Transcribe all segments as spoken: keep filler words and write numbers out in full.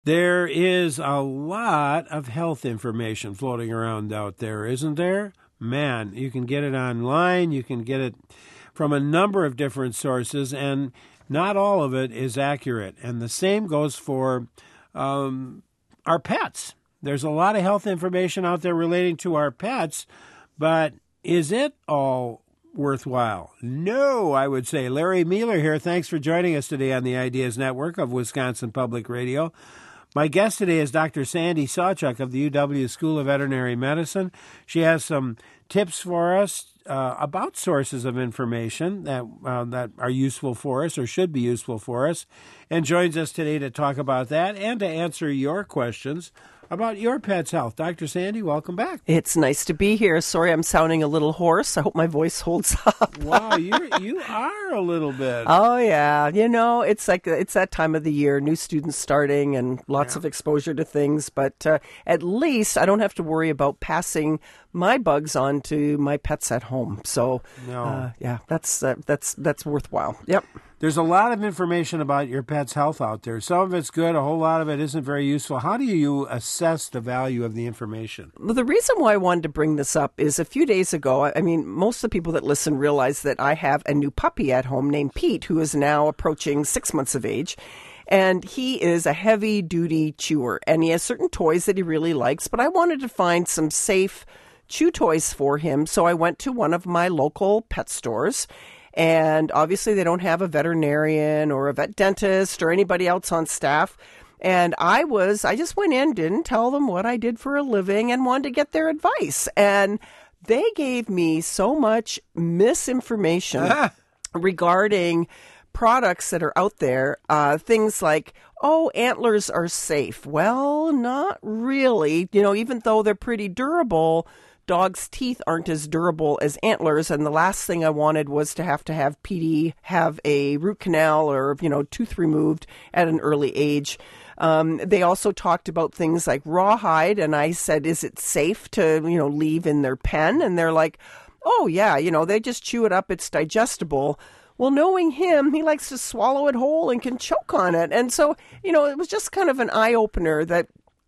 There is a lot of health information floating around out there, isn't there? Man, you can get it online, you can get it from a number of different sources, and not all of it is accurate. And the same goes for um, our pets. There's a lot of health information out there relating to our pets, but is it all worthwhile? No, I would say. Larry Mueller here. Thanks for joining us today on the Ideas Network of Wisconsin Public Radio. My guest today is Doctor Sandy Sawchuk of the U W School of Veterinary Medicine. She has some tips for us uh, about sources of information that uh, that are useful for us or should be useful for us, and joins us today to talk about that and to answer your questions about your pet's health. Doctor Sandy, welcome back. It's nice to be here. Sorry I'm sounding a little hoarse. I hope my voice holds up. Wow, you you are a little bit. Oh, yeah. You know, it's like it's that time of the year, new students starting and lots Yeah. of exposure to things. But uh, at least I don't have to worry about passing my bugs on to my pets at home. So, No. uh, yeah, that's uh, that's that's worthwhile. Yep. There's a lot of information about your pet's health out there. Some of it's good, a whole lot of it isn't very useful. How do you assess the value of the information? Well, the reason why I wanted to bring this up is a few days ago, I I mean, most of the people that listen realize that I have a new puppy at home named Pete, who is now approaching six months of age. And he is a heavy-duty chewer, and he has certain toys that he really likes, but I wanted to find some safe chew toys for him, so I went to one of my local pet stores. And obviously they don't have a veterinarian or a vet dentist or anybody else on staff. And I was, I just went in, didn't tell them what I did for a living and wanted to get their advice. And they gave me so much misinformation regarding products that are out there. Uh, things like, oh, antlers are safe. Well, not really. You know, even though they're pretty durable, dogs' teeth aren't as durable as antlers, and the last thing I wanted was to have to have P D have a root canal or, you know, tooth removed at an early age. Um, they also talked about things like rawhide, and I said, is it safe to, you know, leave in their pen? And they're like, oh, yeah, you know, they just chew it up. It's digestible. Well, knowing him, he likes to swallow it whole and can choke on it. And so, you know, it was just kind of an eye-opener that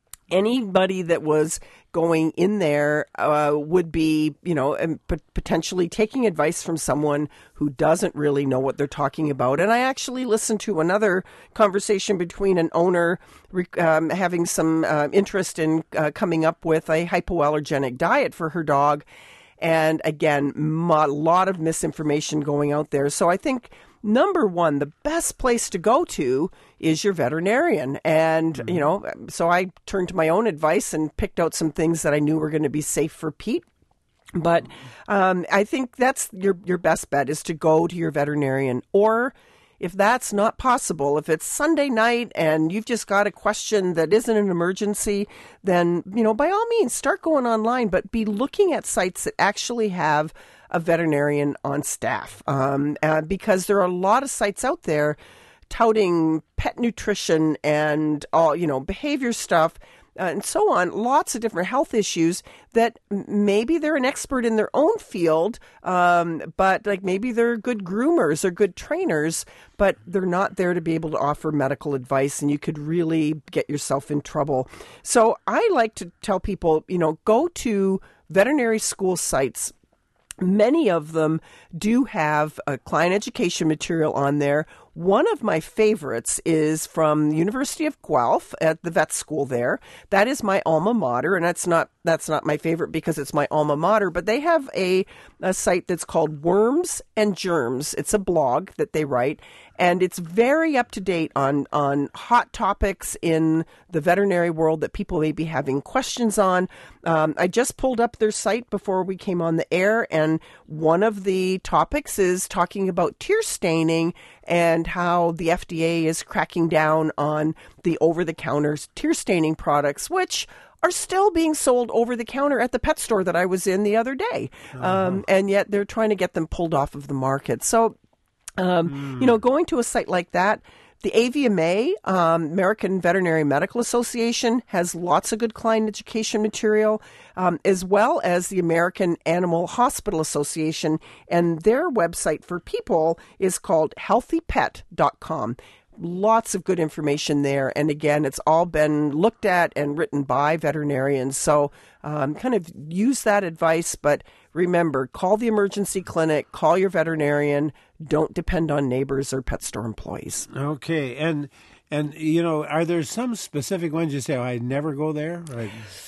anybody that was going in there uh, would be, you know, and p- potentially taking advice from someone who doesn't really know what they're talking about. And I actually listened to another conversation between an owner um, having some uh, interest in uh, coming up with a hypoallergenic diet for her dog. And again, a lot of misinformation going out there. So I think, number one, the best place to go to is your veterinarian. And, you know, so I turned to my own advice and picked out some things that I knew were going to be safe for Pete. But um, I think that's your your best bet is to go to your veterinarian. Or if that's not possible, if it's Sunday night and you've just got a question that isn't an emergency, then, you know, by all means, start going online, but be looking at sites that actually have a veterinarian on staff, um, uh, because there are a lot of sites out there touting pet nutrition and all, you know, behavior stuff uh, and so on, lots of different health issues that m- maybe they're an expert in their own field, um, but like maybe they're good groomers or good trainers, but they're not there to be able to offer medical advice, and you could really get yourself in trouble. So I like to tell people, you know, go to veterinary school sites. Many of them do have a client education material on there. One of my favorites is from the University of Guelph at the vet school there. That is my alma mater, and that's not that's not my favorite because it's my alma mater, but they have a, a site that's called Worms and Germs. It's a blog that they write, and it's very up to date on, on hot topics in the veterinary world that people may be having questions on. Um, I just pulled up their site before we came on the air, and one of the topics is talking about tear staining and how the F D A is cracking down on the over-the-counter tear staining products, which are still being sold over the counter at the pet store that I was in the other day. Uh-huh. Um, and yet they're trying to get them pulled off of the market. So, um, mm. you know, going to a site like that, the A V M A, um, American Veterinary Medical Association, has lots of good client education material, um, as well as the American Animal Hospital Association. And their website for people is called healthy pet dot com. lots of good information there. And again, it's all been looked at and written by veterinarians. So um, kind of use that advice. But remember, call the emergency clinic, call your veterinarian. Don't depend on neighbors or pet store employees. Okay. And, and you know, are there some specific ones you say, oh, I never go there? Right.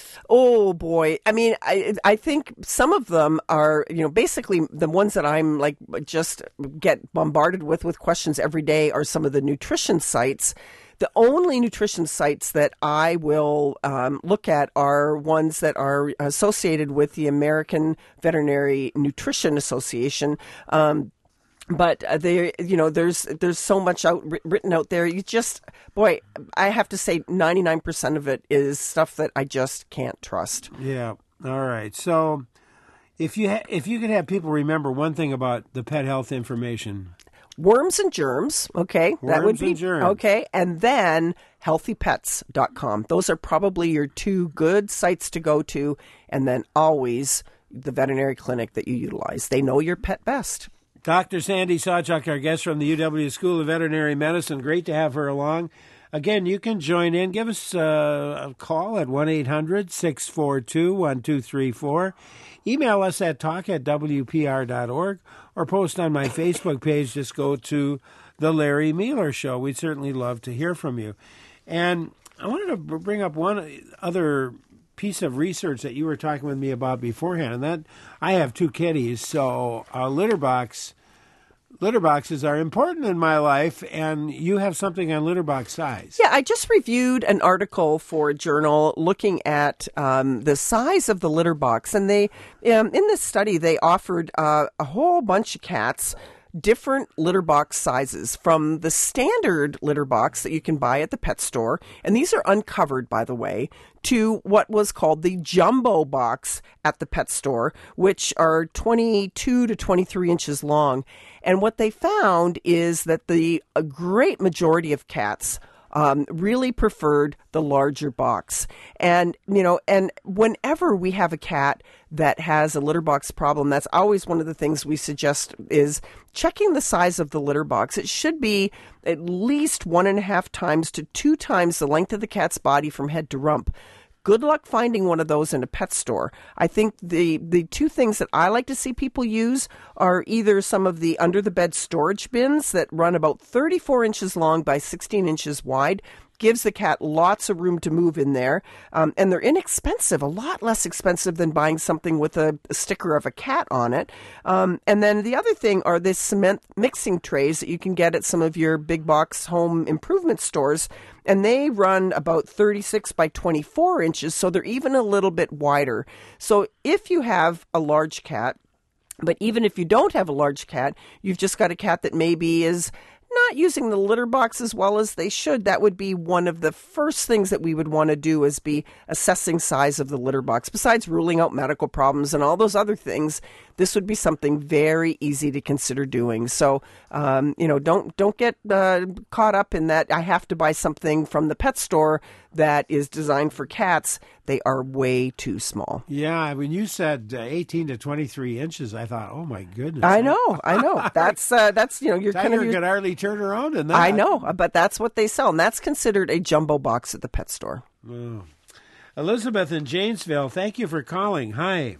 Oh boy. I mean, I I think some of them are, you know, basically the ones that I'm like just get bombarded with with questions every day are some of the nutrition sites. The only nutrition sites that I will um, look at are ones that are associated with the American Veterinary Nutrition Association. Um, But they, you know, there's there's so much out written out there. You just, boy, I have to say, ninety-nine percent of it is stuff that I just can't trust. Yeah. All right. So, if you ha- if you could have people remember one thing about the pet health information, worms and germs. Okay, worms that would be and germs. Okay, and then healthy pets dot com. Those are probably your two good sites to go to, and then always the veterinary clinic that you utilize. They know your pet best. Doctor Sandy Sawchuk, our guest from the U W School of Veterinary Medicine. Great to have her along. Again, you can join in. Give us uh, a call at one eight hundred six four two one two three four. Email us at talk at w p r dot org or post on my Facebook page. Just go to The Larry Mueller Show. We'd certainly love to hear from you. And I wanted to bring up one other piece of research that you were talking with me about beforehand, and that I have two kitties, so a litter box litter boxes are important in my life, and you have something on litter box size. Yeah, I just reviewed an article for a journal looking at um, the size of the litter box, and they um, in this study they offered uh, a whole bunch of cats different litter box sizes, from the standard litter box that you can buy at the pet store, and these are uncovered, by the way, to what was called the jumbo box at the pet store, which are twenty-two to twenty-three inches long. And what they found is that the a great majority of cats Um, really preferred the larger box. And, you know, and whenever we have a cat that has a litter box problem, that's always one of the things we suggest is checking the size of the litter box. It should be at least one and a half times to two times the length of the cat's body from head to rump. Good luck finding one of those in a pet store. I think the, the two things that I like to see people use are either some of the under-the-bed storage bins that run about thirty-four inches long by sixteen inches wide. Gives the cat lots of room to move in there. Um, and they're inexpensive, a lot less expensive than buying something with a, a sticker of a cat on it. Um, and then the other thing are the cement mixing trays that you can get at some of your big box home improvement stores. And they run about thirty-six by twenty-four inches, so they're even a little bit wider. So if you have a large cat, but even if you don't have a large cat, you've just got a cat that maybe is not using the litter box as well as they should, that would be one of the first things that we would want to do, is be assessing size of the litter box. Besides ruling out medical problems and all those other things, this would be something very easy to consider doing. So, um, you know, don't don't get uh, caught up in that I have to buy something from the pet store that is designed for cats. They are way too small. Yeah, when you said uh, eighteen to twenty-three inches, I thought, oh my goodness. I know, I know. That's uh, that's you know, you're Tiger kind of your, could hardly turn around in that. I know, but that's what they sell, and that's considered a jumbo box at the pet store. Oh. Elizabeth in Janesville, thank you for calling. Hi.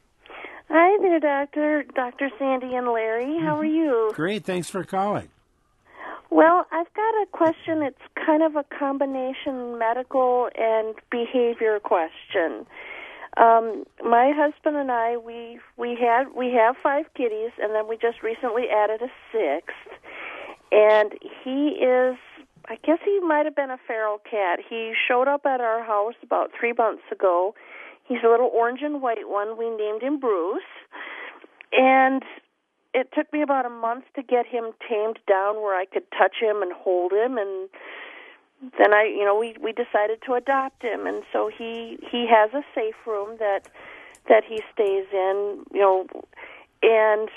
Hi there, Doctor Doctor Sandy and Larry. How are you? Great, thanks for calling. Well, I've got a question. It's kind of a combination medical and behavior question. Um, my husband and I, we we had we have five kitties, and then we just recently added a sixth. And he is, I guess he might have been a feral cat. He showed up at our house about three months ago. He's a little orange and white one. We named him Bruce. And it took me about a month to get him tamed down where I could touch him and hold him, and then I, you know, we we decided to adopt him, and so he he has a safe room that that he stays in, you know, and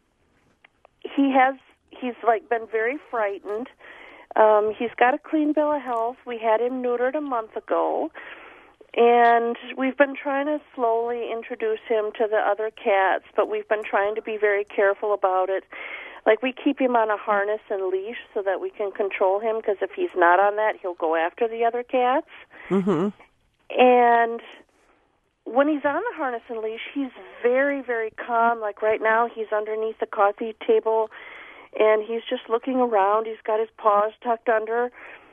he has he's like been very frightened. Um, he's got a clean bill of health. We had him neutered a month ago. And we've been trying to slowly introduce him to the other cats, but we've been trying to be very careful about it. like we keep him on a harness and leash so that we can control him, because if he's not on that, he'll go after the other cats. Mm-hmm. And when he's on the harness and leash, he's very, very calm. Like right now, he's underneath the coffee table, and he's just looking around. He's got his paws tucked under.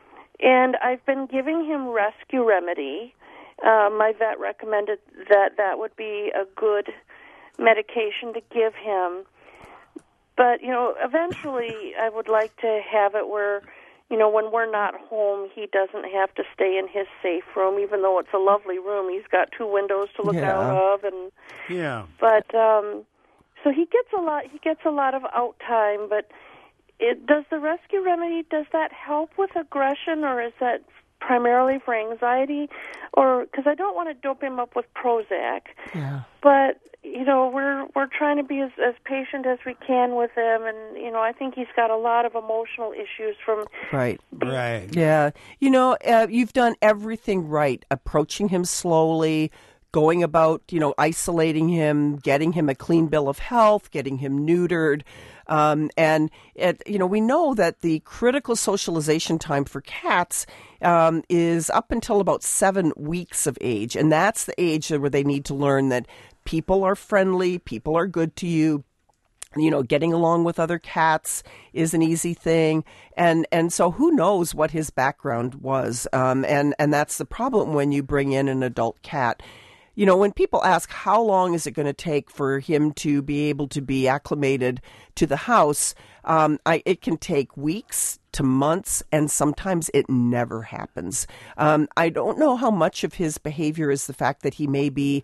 And I've been giving him Rescue Remedy. Uh, my vet recommended that that would be a good medication to give him. But, you know, eventually I would like to have it where, you know, when we're not home, he doesn't have to stay in his safe room, even though it's a lovely room. He's got two windows to look Yeah. out of, and Yeah. But um, so he gets a lot. He gets a lot of out time. But it, does the Rescue Remedy, does that help with aggression, or is that primarily for anxiety? Or because I don't want to dope him up with Prozac. Yeah. But you know, we're we're trying to be as, as patient as we can with him, and you know, I think he's got a lot of emotional issues from. Right. Right. Yeah. You know, uh, you've done everything right. Approaching him slowly, going about, you know, isolating him, getting him a clean bill of health, getting him neutered. Um, and, it, you know, we know that the critical socialization time for cats um, is up until about seven weeks of age. And that's the age where they need to learn that people are friendly, people are good to you. You know, getting along with other cats is an easy thing. And and so who knows what his background was. Um, and, and that's the problem when you bring in an adult cat. You know, when people ask how long is it going to take for him to be able to be acclimated to the house, um, I, it can take weeks to months, and sometimes it never happens. Um, I don't know how much of his behavior is the fact that he may be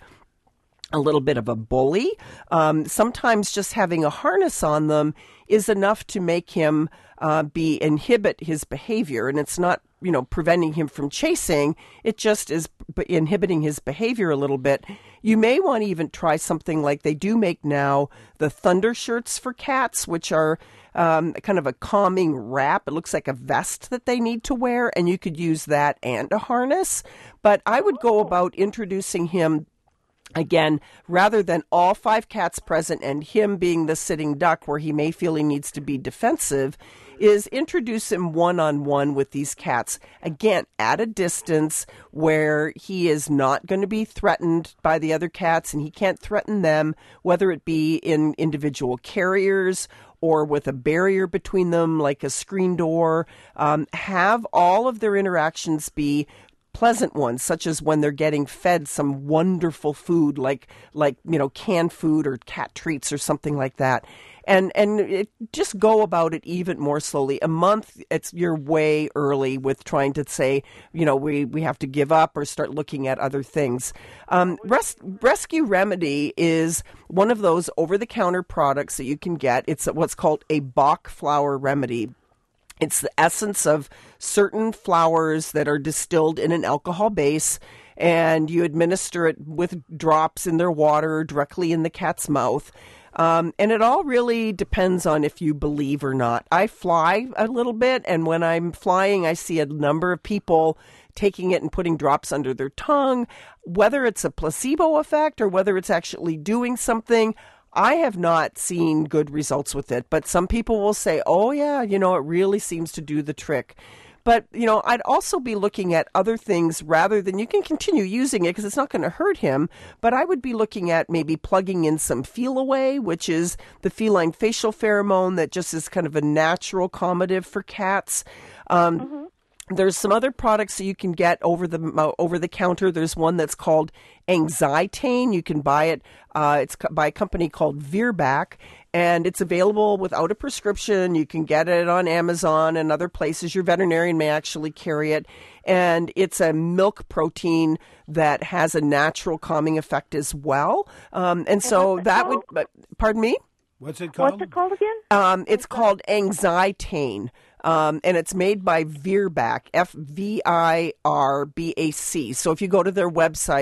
a little bit of a bully. Um, sometimes just having a harness on them is enough to make him uh, be inhibit his behavior, and it's not, you know, preventing him from chasing. It just is inhibiting his behavior a little bit. You may want to even try something like they do make now, the Thunder shirts for cats, which are um, kind of a calming wrap. It looks like a vest that they need to wear, and you could use that and a harness. But I would go about introducing him, again, rather than all five cats present and him being the sitting duck where he may feel he needs to be defensive, is introduce him one-on-one with these cats. Again, at a distance where he is not going to be threatened by the other cats and he can't threaten them, whether it be in individual carriers or with a barrier between them like a screen door. Um, have all of their interactions be pleasant ones, such as when they're getting fed some wonderful food like like you know canned food or cat treats or something like that, and and it, just go about it even more slowly. A month, it's you're way early with trying to say, you know, we we have to give up or start looking at other things. Um, Res- Rescue Remedy is one of those over-the-counter products that you can get. It's what's called a Bach flower remedy. It's the essence of certain flowers that are distilled in an alcohol base, and you administer it with drops in their water directly in the cat's mouth. Um, and it all really depends on if you believe or not. I fly a little bit, and when I'm flying, I see a number of people taking it and putting drops under their tongue. Whether it's a placebo effect or whether it's actually doing something, I have not seen good results with it, but some people will say, oh yeah, you know, it really seems to do the trick. But, you know, I'd also be looking at other things rather than, you can continue using it because it's not going to hurt him, but I would be looking at maybe plugging in some Feel Away, which is the feline facial pheromone that just is kind of a natural calmative for cats. Um, mm-hmm. There's some other products that you can get over the uh, over the counter. There's one that's called Anxietane. You can buy it. Uh, it's by a company called Virbac, and it's available without a prescription. You can get it on Amazon and other places. Your veterinarian may actually carry it. And it's a milk protein that has a natural calming effect as well. Um, and so that would, but, pardon me? What's it called? What's it called again? Um, it's called Anxietane. Um, and it's made by Virbac, F V I R B A C. So if you go to their website,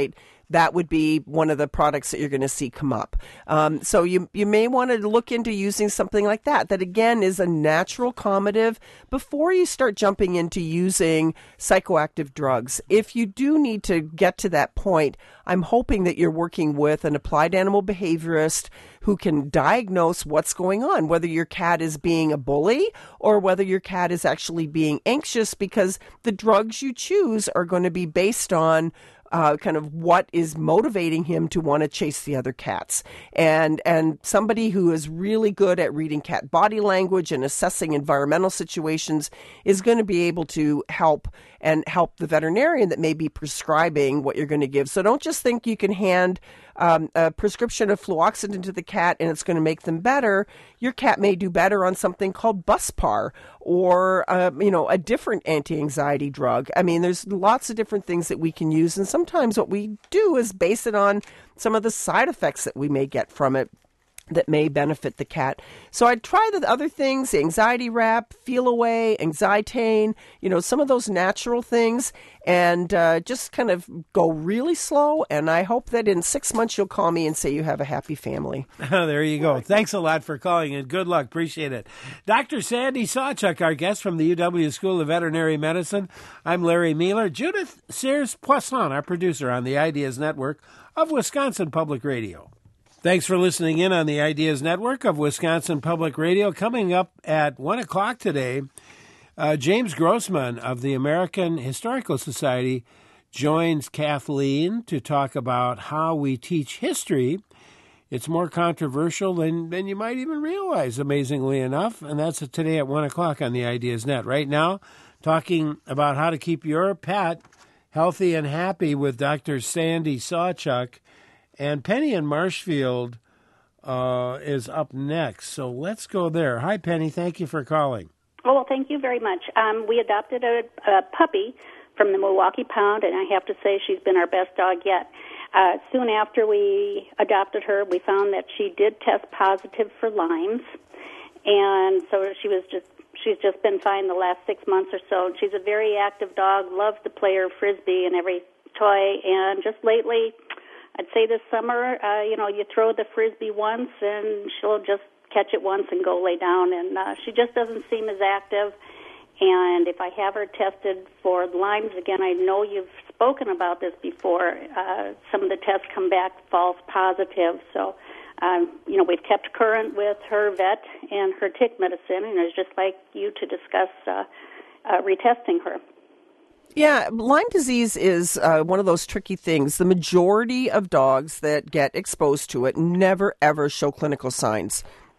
that would be one of the products that you're going to see come up. Um, so you you may want to look into using something like that, that again is a natural calmative before you start jumping into using psychoactive drugs. If you do need to get to that point, I'm hoping that you're working with an applied animal behaviorist who can diagnose what's going on, whether your cat is being a bully or whether your cat is actually being anxious, because the drugs you choose are going to be based on Uh, kind of what is motivating him to want to chase the other cats. And and somebody who is really good at reading cat body language and assessing environmental situations is going to be able to help and help the veterinarian that may be prescribing what you're going to give. So don't just think you can hand um, a prescription of fluoxetine to the cat and it's going to make them better. Your cat may do better on something called Buspar or, um, you know, a different anti-anxiety drug. I mean, there's lots of different things that we can use. And sometimes what we do is base it on some of the side effects that we may get from it that may benefit the cat. So I'd try the other things, the anxiety wrap, Feel Away, Anxietane, you know, some of those natural things, and uh, just kind of go really slow. And I hope that in six months you'll call me and say you have a happy family. There you go. Thanks a lot for calling, and good luck. Appreciate it. Doctor Sandy Sawchuk, our guest from the U W School of Veterinary Medicine. I'm Larry Mueller. Judith Sears-Poisson, our producer on the Ideas Network of Wisconsin Public Radio. Thanks for listening in on the Ideas Network of Wisconsin Public Radio. Coming up at one o'clock today, uh, James Grossman of the American Historical Society joins Kathleen to talk about how we teach history. It's more controversial than, than you might even realize, amazingly enough, and that's today at one o'clock on the Ideas Net. Right now, talking about how to keep your pet healthy and happy with Doctor Sandy Sawchuk. And Penny in Marshfield uh, is up next, so let's go there. Hi, Penny. Thank you for calling. Oh, well, thank you very much. Um, we adopted a, a puppy from the Milwaukee Pound, and I have to say she's been our best dog yet. Uh, soon after we adopted her, we found that she did test positive for Lyme's, and so she was just she's just been fine the last six months or so. She's a very active dog, loves to play her Frisbee and every toy, and just lately, I'd say this summer, uh, you know, you throw the Frisbee once and she'll just catch it once and go lay down. And uh, she just doesn't seem as active. And if I have her tested for Lyme's again, I know you've spoken about this before. Uh, some of the tests come back false positive. So, um, you know, we've kept current with her vet and her tick medicine. And it's just like you to discuss uh, uh, retesting her. Yeah, Lyme disease is uh, one of those tricky things. The majority of dogs that get exposed to it never, ever show clinical signs.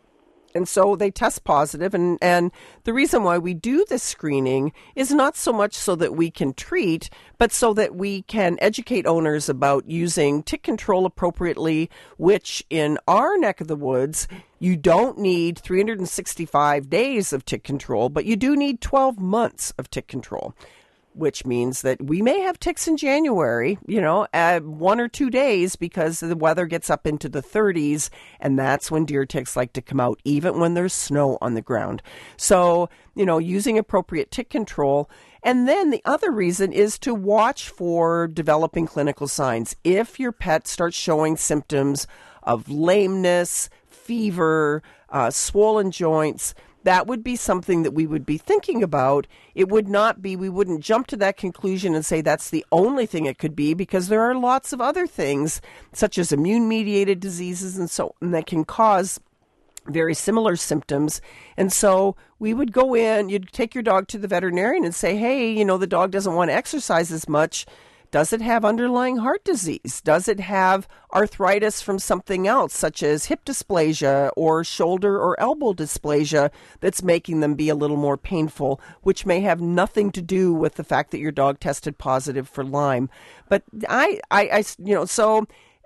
And so they test positive, and, and the reason why we do this screening is not so much so that we can treat, but so that we can educate owners about using tick control appropriately, which in our neck of the woods, you don't need three hundred sixty-five days of tick control, but you do need twelve months of tick control, which means that we may have ticks in January, you know, uh, one or two days because the weather gets up into the thirties, and that's when deer ticks like to come out, even when there's snow on the ground. So, you know, using appropriate tick control. And then the other reason is to watch for developing clinical signs. If your pet starts showing symptoms of lameness, fever, uh, swollen joints, that would be something that we would be thinking about. It would not be, we wouldn't jump to that conclusion and say that's the only thing it could be, because there are lots of other things, such as immune-mediated diseases and so on, that can cause very similar symptoms. And so we would go in, you'd take your dog to the veterinarian and say, hey, you know, the dog doesn't want to exercise as much. Does it have underlying heart disease? Does it have arthritis from something else, such as hip dysplasia or shoulder or elbow dysplasia, that's making them be a little more painful, which may have nothing to do with the fact that your dog tested positive for Lyme? But I, I, I you know, so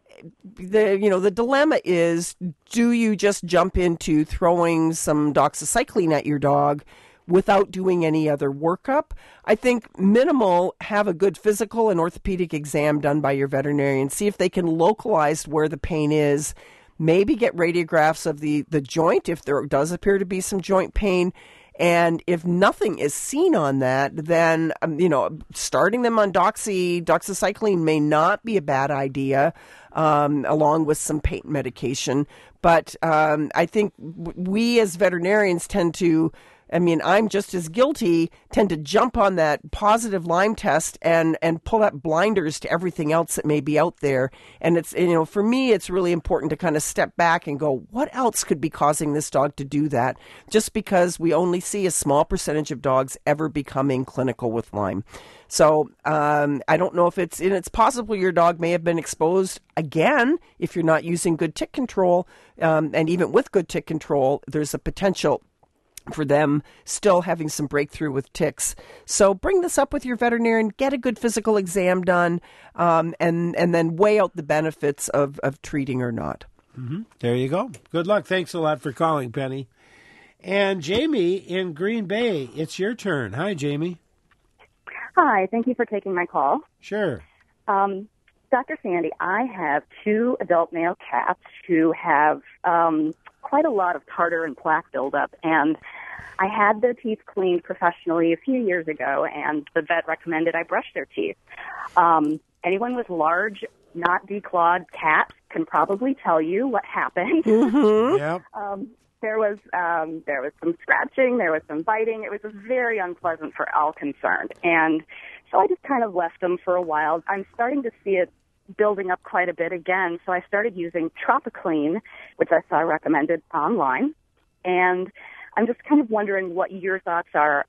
the, you know, the dilemma is, do you just jump into throwing some doxycycline at your dog without doing any other workup? I think minimal, have a good physical and orthopedic exam done by your veterinarian. See if they can localize where the pain is. Maybe get radiographs of the, the joint if there does appear to be some joint pain. And if nothing is seen on that, then, um, you know, starting them on doxy, doxycycline may not be a bad idea, um, along with some pain medication. But um, I think we as veterinarians tend to, I mean, I'm just as guilty, tend to jump on that positive Lyme test and, and pull up blinders to everything else that may be out there. And it's, you know, for me, it's really important to kind of step back and go, what else could be causing this dog to do that? Just because we only see a small percentage of dogs ever becoming clinical with Lyme. So um, I don't know if it's, and it's possible your dog may have been exposed again if you're not using good tick control. Um, and even with good tick control, there's a potential for them still having some breakthrough with ticks. So bring this up with your veterinarian, get a good physical exam done, um, and, and then weigh out the benefits of, of treating or not. Mm-hmm. There you go. Good luck. Thanks a lot for calling, Penny. And Jamie in Green Bay, it's your turn. Hi, Jamie. Hi, thank you for taking my call. Sure. Um, Doctor Sandy, I have two adult male cats who have um, quite a lot of tartar and plaque buildup, and I had their teeth cleaned professionally a few years ago, and the vet recommended I brush their teeth. Um, anyone with large, not declawed cats can probably tell you what happened. Mm-hmm. Yep. Um, there was um, there was some scratching, there was some biting. It was very unpleasant for all concerned, and so I just kind of left them for a while. I'm starting to see it building up quite a bit again, so I started using Tropiclean, which I saw recommended online, and I'm just kind of wondering what your thoughts are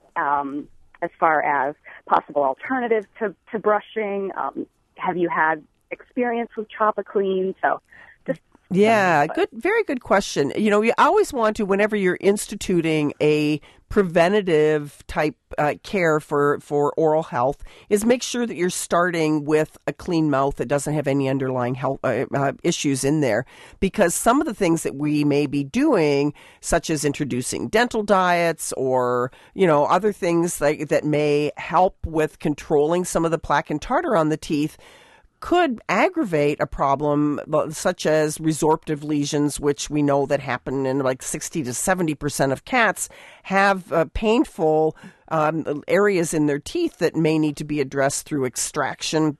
um, as far as possible alternatives to, to brushing. Um, have you had experience with Tropiclean? So just Yeah, good, very good question. You know, you always want to, whenever you're instituting a preventative type uh, care for, for oral health, is make sure that you're starting with a clean mouth that doesn't have any underlying health uh, uh, issues in there. Because some of the things that we may be doing, such as introducing dental diets or, you know, other things like that may help with controlling some of the plaque and tartar on the teeth, could aggravate a problem such as resorptive lesions, which we know that happen in like sixty to seventy percent of cats have uh, painful um, areas in their teeth that may need to be addressed through extraction.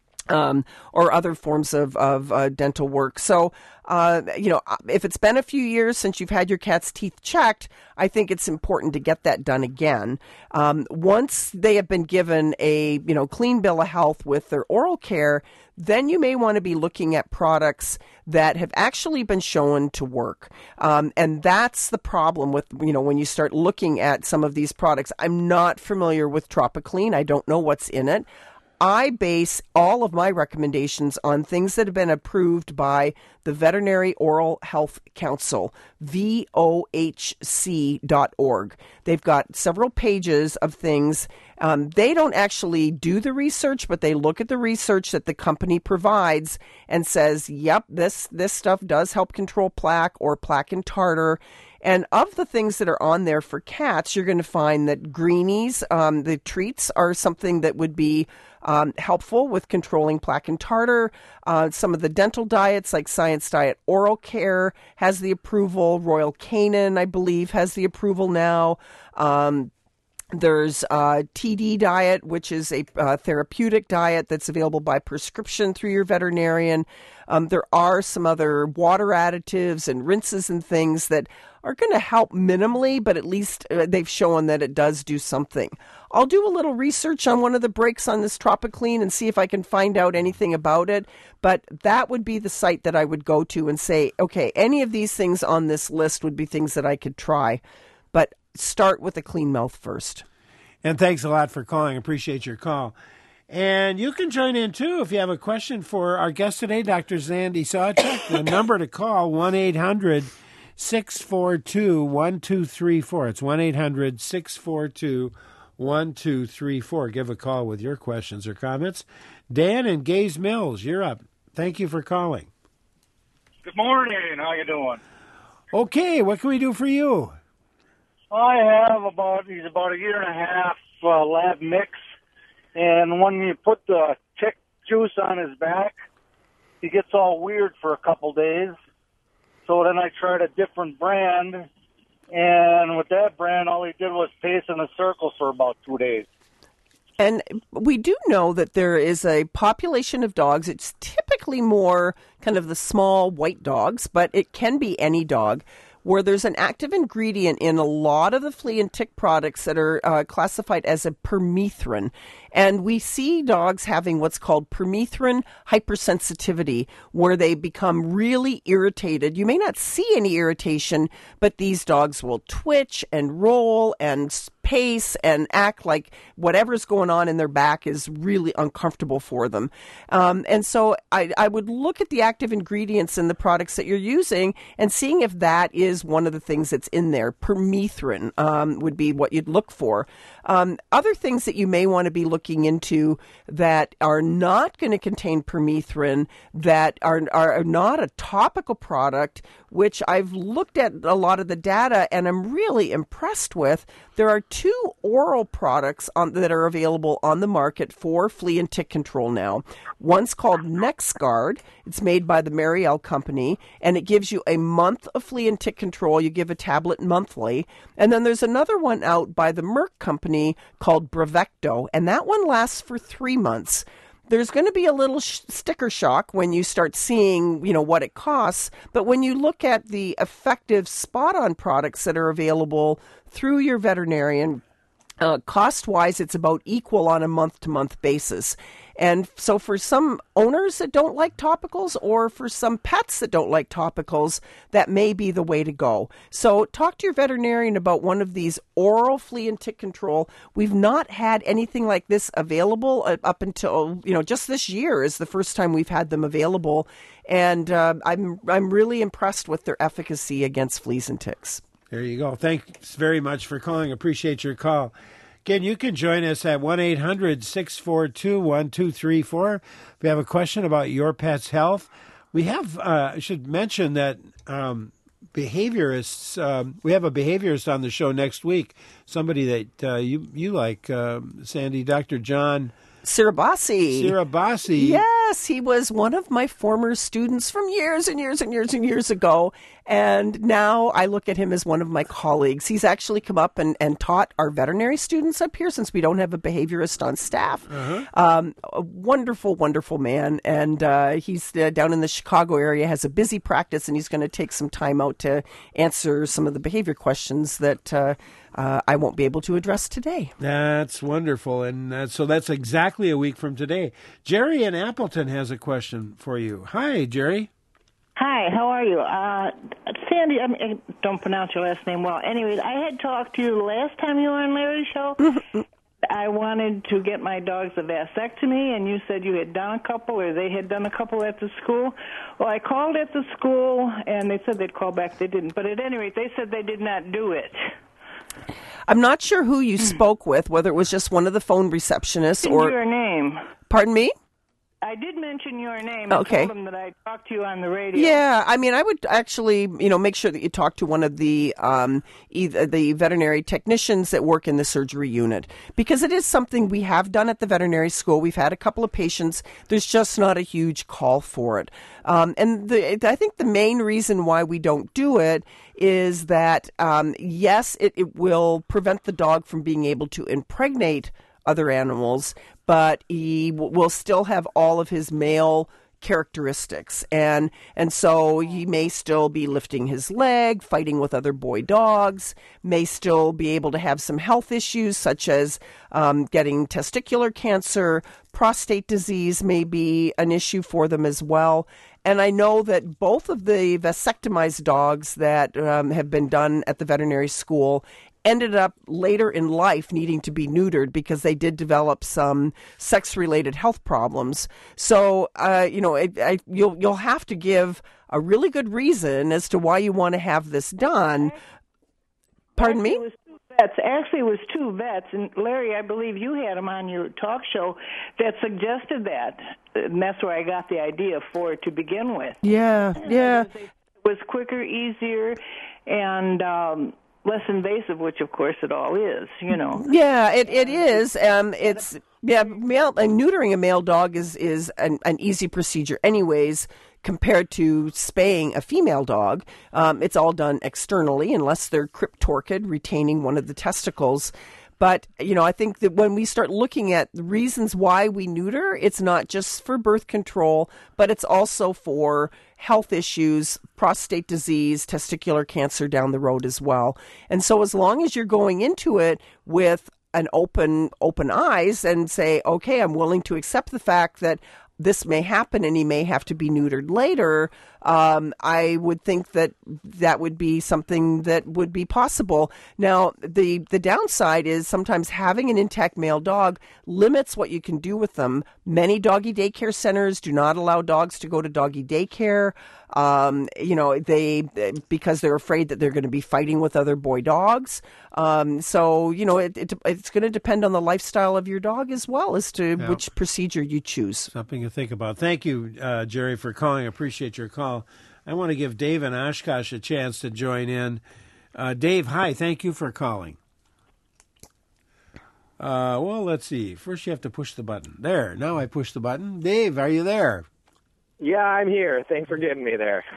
Um, or other forms of, of uh, dental work. So, uh, you know, if it's been a few years since you've had your cat's teeth checked, I think it's important to get that done again. Um, once they have been given a, you know, clean bill of health with their oral care, then you may want to be looking at products that have actually been shown to work. Um, and that's the problem with, you know, when you start looking at some of these products. I'm not familiar with Tropiclean. I don't know what's in it. I base all of my recommendations on things that have been approved by the Veterinary Oral Health Council, V O H C dot org. They've got several pages of things. Um, they don't actually do the research, but they look at the research that the company provides and says, yep, this, this stuff does help control plaque or plaque and tartar. And of the things that are on there for cats, you're going to find that greenies, um, the treats, are something that would be um, helpful with controlling plaque and tartar. Uh, some of the dental diets, like Science Diet Oral Care, has the approval. Royal Canin, I believe, has the approval now. Um, There's uh, T D diet, which is a uh, therapeutic diet that's available by prescription through your veterinarian. Um, there are some other water additives and rinses and things that are going to help minimally, but at least uh, they've shown that it does do something. I'll do a little research on one of the breaks on this Tropiclean and see if I can find out anything about it. But that would be the site that I would go to and say, okay, any of these things on this list would be things that I could try. But start with a clean mouth first. And thanks a lot for calling. Appreciate your call. And you can join in, too, if you have a question for our guest today, Doctor Sandy Sawchuk. The number to call, one eight hundred six four two one two three four. It's one eight hundred six four two one two three four. Give a call with your questions or comments. Dan in Gays Mills, you're up. Thank you for calling. Good morning. How you doing? Okay, what can we do for you? I have about, he's about a year and a half uh, lab mix, and when you put the tick juice on his back, he gets all weird for a couple days. So then I tried a different brand, And with that brand, all he did was pace in a circle for about two days. And we do know that there is a population of dogs. It's typically more kind of the small white dogs, but it can be any dog, where there's an active ingredient in a lot of the flea and tick products that are uh, classified as a permethrin. And we see dogs having what's called permethrin hypersensitivity, where they become really irritated. You may not see any irritation, but these dogs will twitch and roll and pace and act like whatever's going on in their back is really uncomfortable for them. Um, and so I, I would look at the active ingredients in the products that you're using and seeing if that is one of the things that's in there. Permethrin um, would be what you'd look for. Um, other things that you may want to be looking into that are not going to contain permethrin, that are, are not a topical product, which I've looked at a lot of the data and I'm really impressed with. There are two oral products on, that are available on the market for flea and tick control now. One's called NexGard. It's made by the Marielle Company, and it gives you a month of flea and tick control. You give a tablet monthly. And then there's another one out by the Merck Company called Bravecto, and that one lasts for three months. There's going to be a little sh- sticker shock when you start seeing, you know, what it costs. But when you look at the effective spot-on products that are available through your veterinarian, uh, cost-wise, it's about equal on a month-to-month basis. And so for some owners that don't like topicals, or for some pets that don't like topicals, that may be the way to go. So talk to your veterinarian about one of these oral flea and tick control. We've not had anything like this available up until, you know, just this year is the first time we've had them available. And uh, I'm I'm really impressed with their efficacy against fleas and ticks. There you go. Thanks very much for calling. Appreciate your call. Again, you can join us at one eight hundred six four two one two three four. If you have a question about your pet's health, we have, uh, I should mention that um, behaviorists, um, we have a behaviorist on the show next week, somebody that uh, you, you like, uh, Sandy, Doctor John Sirabasi. Sirabasi. Yes, he was one of my former students from years and years and years and years ago. And now I look at him as one of my colleagues. He's actually come up and, and taught our veterinary students up here since we don't have a behaviorist on staff. Uh-huh. Um, a wonderful, wonderful man. And uh, he's uh, down in the Chicago area, has a busy practice, and he's going to take some time out to answer some of the behavior questions that uh, uh, I won't be able to address today. That's wonderful. And uh, so that's exactly a week from today. Jerry in Appleton has a question for you. Hi, Jerry. Hi, how are you? Uh, Sandy, I, mean, I don't pronounce your last name well. Anyways, I had talked to you the last time you were on Larry's show. I wanted to get my dogs a vasectomy, and you said you had done a couple, or they had done a couple at the school. Well, I called at the school, and they said they'd call back. They didn't. But at any rate, they said they did not do it. I'm not sure who you spoke with, whether it was just one of the phone receptionists or... your name. Pardon me? I did mention your name. Okay. I told them that I talked to you on the radio. Yeah, I mean, I would actually, you know, make sure that you talk to one of the um, either the veterinary technicians that work in the surgery unit, because it is something we have done at the veterinary school. We've had a couple of patients. There's just not a huge call for it. Um, and the, I think the main reason why we don't do it is that, um, yes, it, it will prevent the dog from being able to impregnate other animals, but he w- will still have all of his male characteristics. And and so he may still be lifting his leg, fighting with other boy dogs, may still be able to have some health issues such as um, getting testicular cancer, prostate disease may be an issue for them as well. And I know that both of the vasectomized dogs that um, have been done at the veterinary school ended up later in life needing to be neutered because they did develop some sex-related health problems. So, uh, you know, it, I, you'll you'll have to give a really good reason as to why you want to have this done. Pardon me? It was two vets. Actually, it was two vets, and Larry, I believe you had him on your talk show that suggested that, and that's where I got the idea for it to begin with. Yeah, yeah. It was quicker, easier, and um, less invasive, which of course it all is, you know. Yeah, it, it is. Um, it's yeah, male and neutering a male dog is is an, an easy procedure, anyways, compared to spaying a female dog. Um, it's all done externally unless they're cryptorchid, retaining one of the testicles. But, you know, I think that when we start looking at the reasons why we neuter, it's not just for birth control, but it's also for health issues, prostate disease, testicular cancer down the road as well. And so as long as you're going into it with an open, open eyes and say, okay, I'm willing to accept the fact that this may happen and he may have to be neutered later, um, I would think that that would be something that would be possible. Now, the, the downside is sometimes having an intact male dog limits what you can do with them. Many doggy daycare centers do not allow dogs to go to doggy daycare. Um, you know, they, because they're afraid that they're going to be fighting with other boy dogs. Um, so, you know, it, it, it's going to depend on the lifestyle of your dog as well as to Yeah. which procedure you choose. Something to think about. Thank you, uh, Jerry, for calling. I appreciate your call. I want to give Dave and Oshkosh a chance to join in. Uh, Dave, hi. Thank you for calling. Uh, well, let's see. First, you have to push the button. There. Now I push the button. Dave, are you there? Yeah, I'm here. Thanks for getting me there.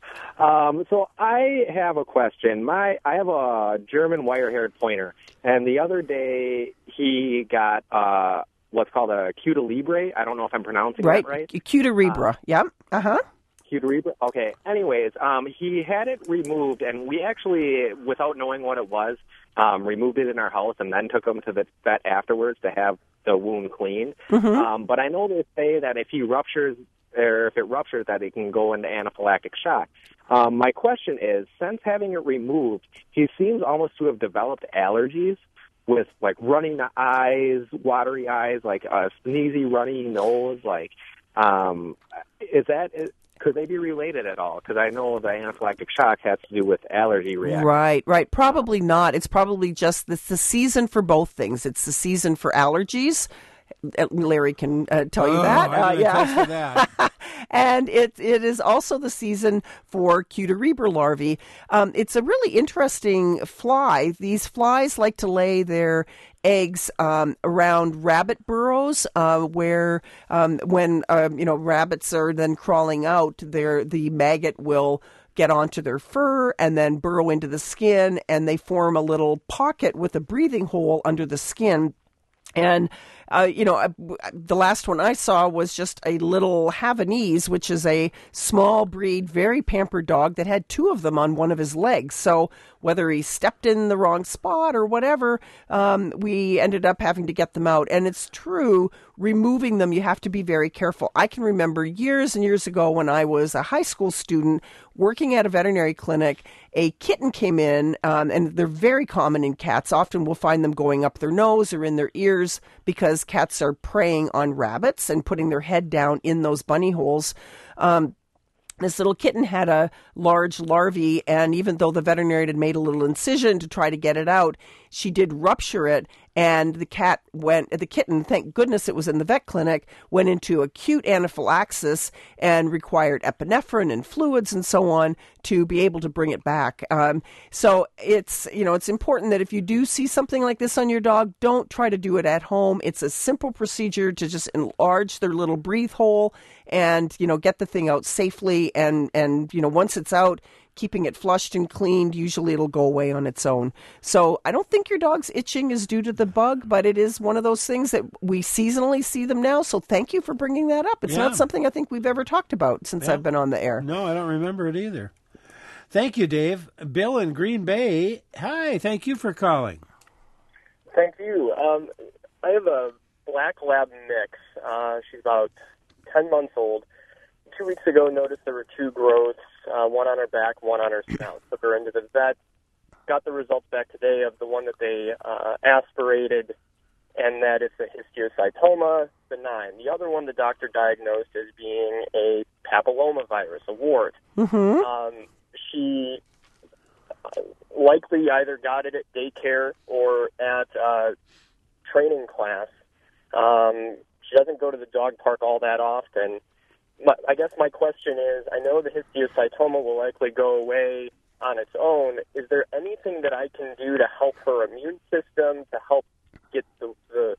um, so I have a question. My I have a German wire-haired pointer, and the other day he got uh, what's called a Cuta Libre. I don't know if I'm pronouncing Right. that right. Cuta Libra. Uh, yep. Uh-huh. Cuta Libre. Okay. Anyways, um, he had it removed, and we actually, without knowing what it was, um, removed it in our house and then took him to the vet afterwards to have the wound cleaned. Mm-hmm. Um, but I know they say that if he ruptures or if it ruptures, that it can go into anaphylactic shock. Um, my question is, since having it removed, he seems almost to have developed allergies with, like, running eyes, watery eyes, like a sneezy, runny nose. Like, um, is that... Is, could they be related at all? Because I know the anaphylactic shock has to do with allergy reactions. Right, right. Probably not. It's probably just it's the season for both things. It's the season for allergies. Larry can uh, tell you oh, that. I Uh, yeah. that. And it it is also the season for Cuta Libre larvae. Um, it's a really interesting fly. These flies like to lay their eggs um, around rabbit burrows, uh, where um, when um, you know rabbits are then crawling out, there the maggot will get onto their fur and then burrow into the skin, and they form a little pocket with a breathing hole under the skin. And, uh, you know, uh, the last one I saw was just a little Havanese, which is a small breed, very pampered dog that had two of them on one of his legs. So whether he stepped in the wrong spot or whatever, um, we ended up having to get them out. And it's true, removing them, you have to be very careful. I can remember years and years ago when I was a high school student working at a veterinary clinic, a kitten came in, um, and they're very common in cats. Often we'll find them going up their nose or in their ears because cats are preying on rabbits and putting their head down in those bunny holes. Um, This little kitten had a large larvae, and even though the veterinarian had made a little incision to try to get it out, she did rupture it, and the cat went, the kitten, thank goodness it was in the vet clinic, went into acute anaphylaxis and required epinephrine and fluids and so on to be able to bring it back. Um, so it's, you know, it's important that if you do see something like this on your dog, don't try to do it at home. It's a simple procedure to just enlarge their little breathe hole and, you know, get the thing out safely. And, and, you know, once it's out, keeping it flushed and cleaned, usually it'll go away on its own. So I don't think your dog's itching is due to the bug, but it is one of those things that we seasonally see them now. So thank you for bringing that up. It's Yeah. not something I think we've ever talked about since Yeah. I've been on the air. No, I don't remember it either. Thank you, Dave. Bill in Green Bay. Hi, thank you for calling. Thank you. Um, I have a black lab mix. Uh, she's about ten months old. Two weeks ago, noticed there were two growths, uh, one on her back, one on her snout. Took her into the vet. Got the results back today of the one that they uh, aspirated, and that it's a histiocytoma benign. The other one the doctor diagnosed as being a papillomavirus, a wart. Mm-hmm. Um, she uh, likely either got it at daycare or at uh, training class. Um, she doesn't go to the dog park all that often. But I guess my question is, I know the histiocytoma will likely go away on its own. Is there anything that I can do to help her immune system, to help get the, the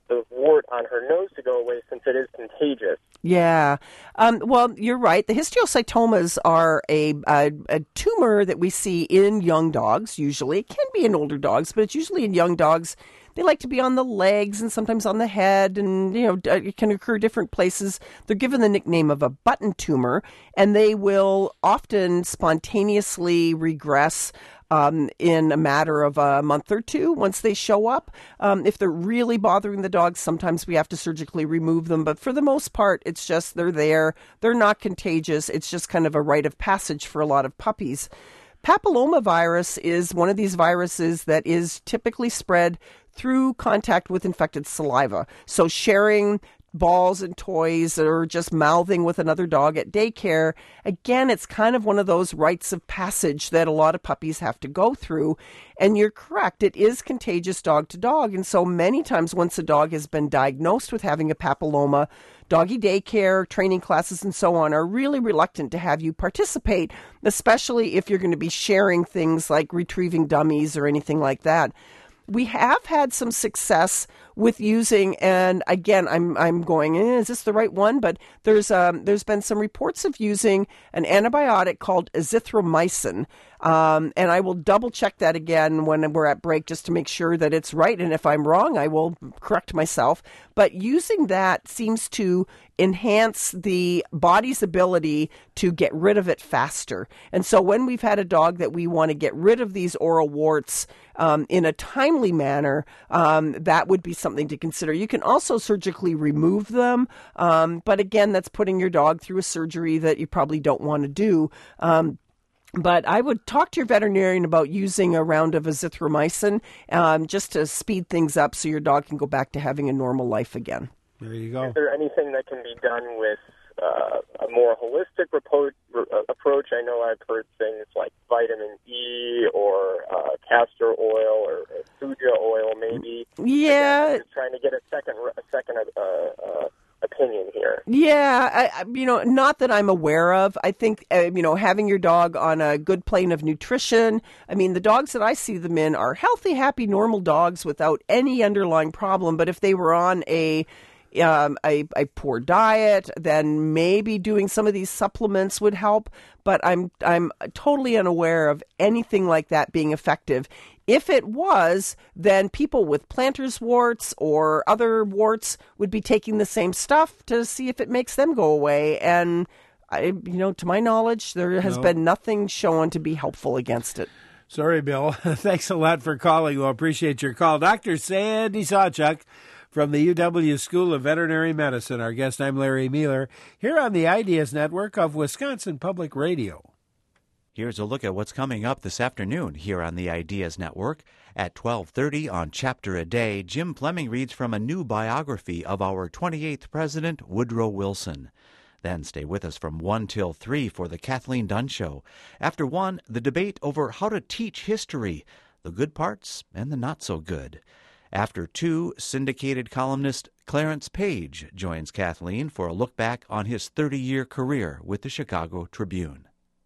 the wart on her nose to go away since it is contagious. Yeah. Um, well, you're right. The histiocytomas are a, a, a tumor that we see in young dogs, usually. It can be in older dogs, but it's usually in young dogs. They like to be on the legs and sometimes on the head, and, you know, it can occur different places. They're given the nickname of a button tumor, and they will often spontaneously regress Um, in a matter of a month or two once they show up. Um, if they're really bothering the dogs, sometimes we have to surgically remove them. But for the most part, it's just they're there. They're not contagious. It's just kind of a rite of passage for a lot of puppies. Papillomavirus is one of these viruses that is typically spread through contact with infected saliva. So sharing balls and toys or just mouthing with another dog at daycare. Again, it's kind of one of those rites of passage that a lot of puppies have to go through. And you're correct, it is contagious dog to dog. And so many times once a dog has been diagnosed with having a papilloma, doggy daycare, training classes, and so on are really reluctant to have you participate, especially if you're going to be sharing things like retrieving dummies or anything like that. We have had some success with using, and again, I'm I'm going, eh, is this the right one? But there's um there's been some reports of using an antibiotic called azithromycin, um, and I will double check that again when we're at break just to make sure that it's right. And if I'm wrong, I will correct myself. But using that seems to enhance the body's ability to get rid of it faster. And so when we've had a dog that we want to get rid of these oral warts um, in a timely manner, um, that would be something to consider. You can also surgically remove them, um, but again, that's putting your dog through a surgery that you probably don't want to do. Um, But I would talk to your veterinarian about using a round of azithromycin um, just to speed things up so your dog can go back to having a normal life again. There you go. Is there anything that can be done with uh, a more holistic repo- uh, approach? I know I've heard things like vitamin E or uh, castor oil or uh, suja oil, maybe. Yeah. Again, just trying to get a second, a second uh, uh, opinion here. Yeah, I, you know, not that I'm aware of. I think, uh, you know, having your dog on a good plane of nutrition. I mean, the dogs that I see them in are healthy, happy, normal dogs without any underlying problem. But if they were on a Um, a, a poor diet, then maybe doing some of these supplements would help. But I'm I'm totally unaware of anything like that being effective. If it was, then people with plantar's warts or other warts would be taking the same stuff to see if it makes them go away. And I, you know, to my knowledge, there has no. been nothing shown to be helpful against it. Sorry, Bill. Thanks a lot for calling. We'll appreciate your call. Doctor Sandy Sawchuk from the U W School of Veterinary Medicine. Our guest, I'm Larry Mueller, here on the Ideas Network of Wisconsin Public Radio. Here's a look at what's coming up this afternoon here on the Ideas Network. At twelve thirty on Chapter a Day, Jim Fleming reads from a new biography of our twenty-eighth President, Woodrow Wilson. Then stay with us from one till three for the Kathleen Dunn Show. After one, the debate over how to teach history, the good parts and the not so good. After two, syndicated columnist Clarence Page joins Kathleen for a look back on his thirty-year career with the Chicago Tribune.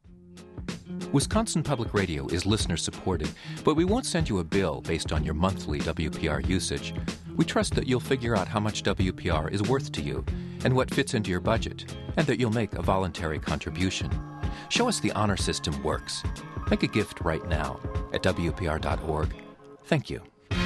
Wisconsin Public Radio is listener-supported, but we won't send you a bill based on your monthly W P R usage. We trust that you'll figure out how much W P R is worth to you and what fits into your budget, and that you'll make a voluntary contribution. Show us the honor system works. Make a gift right now at W P R dot org. Thank you.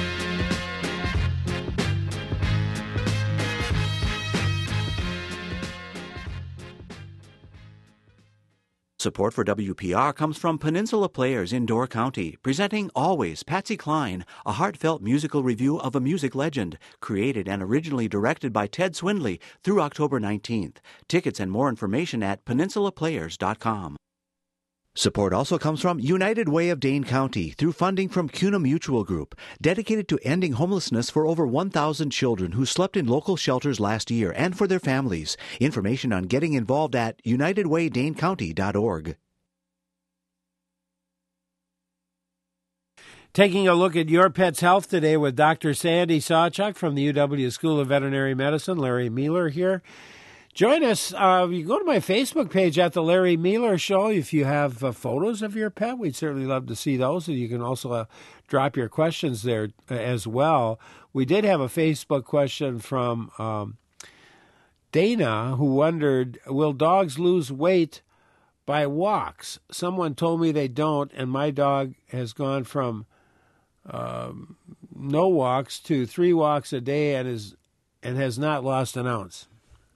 Support for W P R comes from Peninsula Players in Door County, presenting Always Patsy Cline, a heartfelt musical review of a music legend, created and originally directed by Ted Swindley through October nineteenth. Tickets and more information at peninsula players dot com. Support also comes from United Way of Dane County through funding from CUNA Mutual Group, dedicated to ending homelessness for over one thousand children who slept in local shelters last year and for their families. Information on getting involved at united way dane county dot org. Taking a look at your pet's health today with Doctor Sandy Sawchuk from the U W School of Veterinary Medicine. Larry Mueller here. Join us. Uh, you go to my Facebook page at The Larry Mealer Show. If you have uh, photos of your pet, we'd certainly love to see those. And you can also uh, drop your questions there uh, as well. We did have a Facebook question from um, Dana, who wondered, will dogs lose weight by walks? Someone told me they don't, and my dog has gone from um, no walks to three walks a day and is and has not lost an ounce.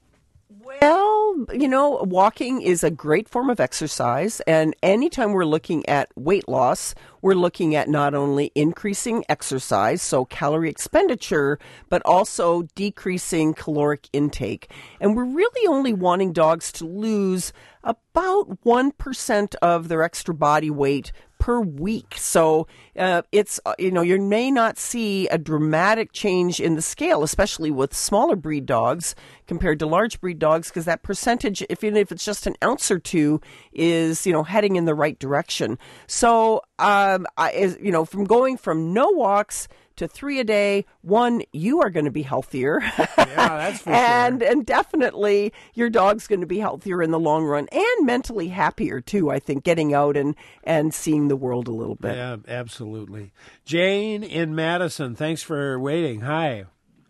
Well, you know, walking is a great form of exercise, and anytime we're looking at weight loss, we're looking at not only increasing exercise, so calorie expenditure, but also decreasing caloric intake. And we're really only wanting dogs to lose about one percent of their extra body weight per week. So uh, it's, uh, you know, you may not see a dramatic change in the scale, especially with smaller breed dogs compared to large breed dogs, because that percentage, if, even if it's just an ounce or two, is, you know, heading in the right direction. So, um, I, is, you know, from going from no walks to three a day, one, you are going to be healthier. Yeah, that's for and, sure. And definitely your dog's going to be healthier in the long run and mentally happier too, I think, getting out and, and seeing the world a little bit. Yeah, absolutely. Jane in Madison, thanks for waiting. Hi.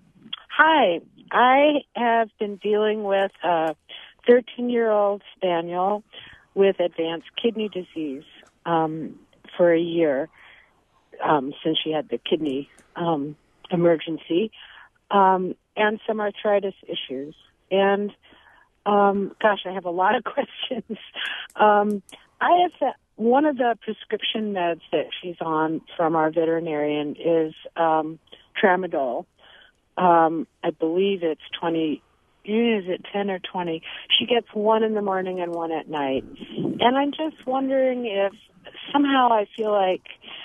Hi. I have been dealing with a thirteen-year-old spaniel with advanced kidney disease um, for a year um, since she had the kidney um, emergency um, and some arthritis issues. And, um, gosh, I have a lot of questions. um, I have that one of the prescription meds that she's on from our veterinarian is um, tramadol. Um, I believe it's twenty, is it ten or twenty? She gets one in the morning and one at night. And I'm just wondering if somehow I feel like,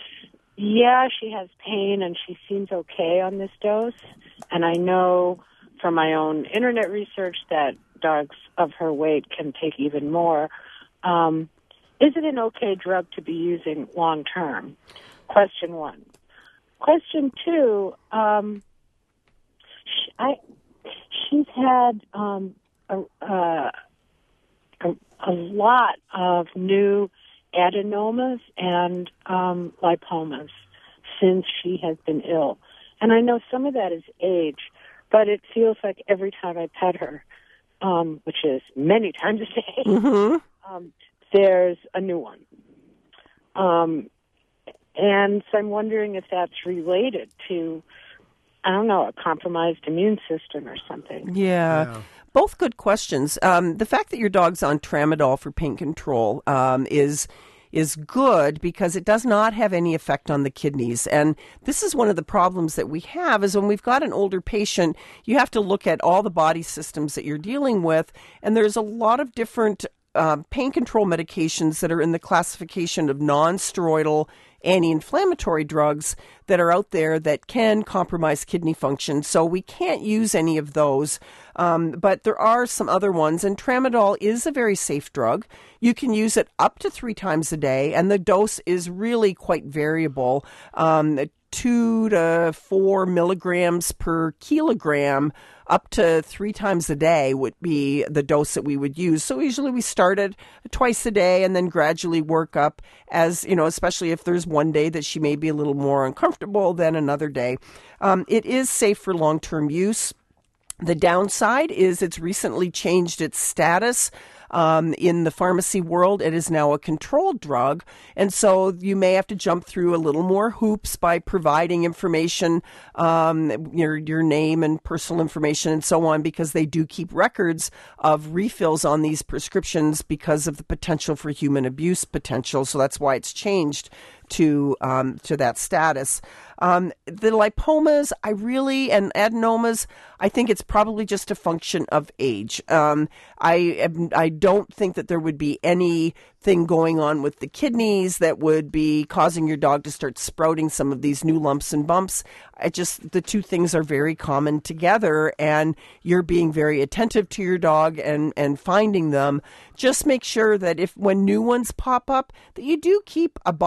yeah, she has pain and she seems okay on this dose. And I know from my own internet research that dogs of her weight can take even more. Um, is it an okay drug to be using long term? Question one. Question two, um, she, I, she's had um, a, uh, a, a lot of new adenomas and um, lipomas since she has been ill. And I know some of that is age, but it feels like every time I pet her, um, which is many times a day, Mm-hmm. um, there's a new one. Um, and so I'm wondering if that's related to, I don't know, a compromised immune system or something. Yeah. yeah. Both good questions. Um, the fact that your dog's on tramadol for pain control um, is is good because it does not have any effect on the kidneys. And this is one of the problems that we have is when we've got an older patient, you have to look at all the body systems that you're dealing with. And there's a lot of different uh, pain control medications that are in the classification of non-steroidal anti-inflammatory drugs that are out there that can compromise kidney function. So we can't use any of those. Um, but there are some other ones, and tramadol is a very safe drug. You can use it up to three times a day, and the dose is really quite variable. Um, two to four milligrams per kilogram up to three times a day would be the dose that we would use. So usually we start at twice a day and then gradually work up as, you know, especially if there's one day that she may be a little more uncomfortable than another day. Um, it is safe for long-term use. The downside is it's recently changed its status. Um, in the pharmacy world, it is now a controlled drug, and so you may have to jump through a little more hoops by providing information, um, your your name and personal information and so on, because they do keep records of refills on these prescriptions because of the potential for human abuse potential. So that's why it's changed to um, to that status. Um, the lipomas, I really, and adenomas, I think it's probably just a function of age. Um, I I don't think that there would be anything going on with the kidneys that would be causing your dog to start sprouting some of these new lumps and bumps. I just, the two things are very common together, and you're being very attentive to your dog and, and finding them. Just make sure that if when new ones pop up, that you do keep a body map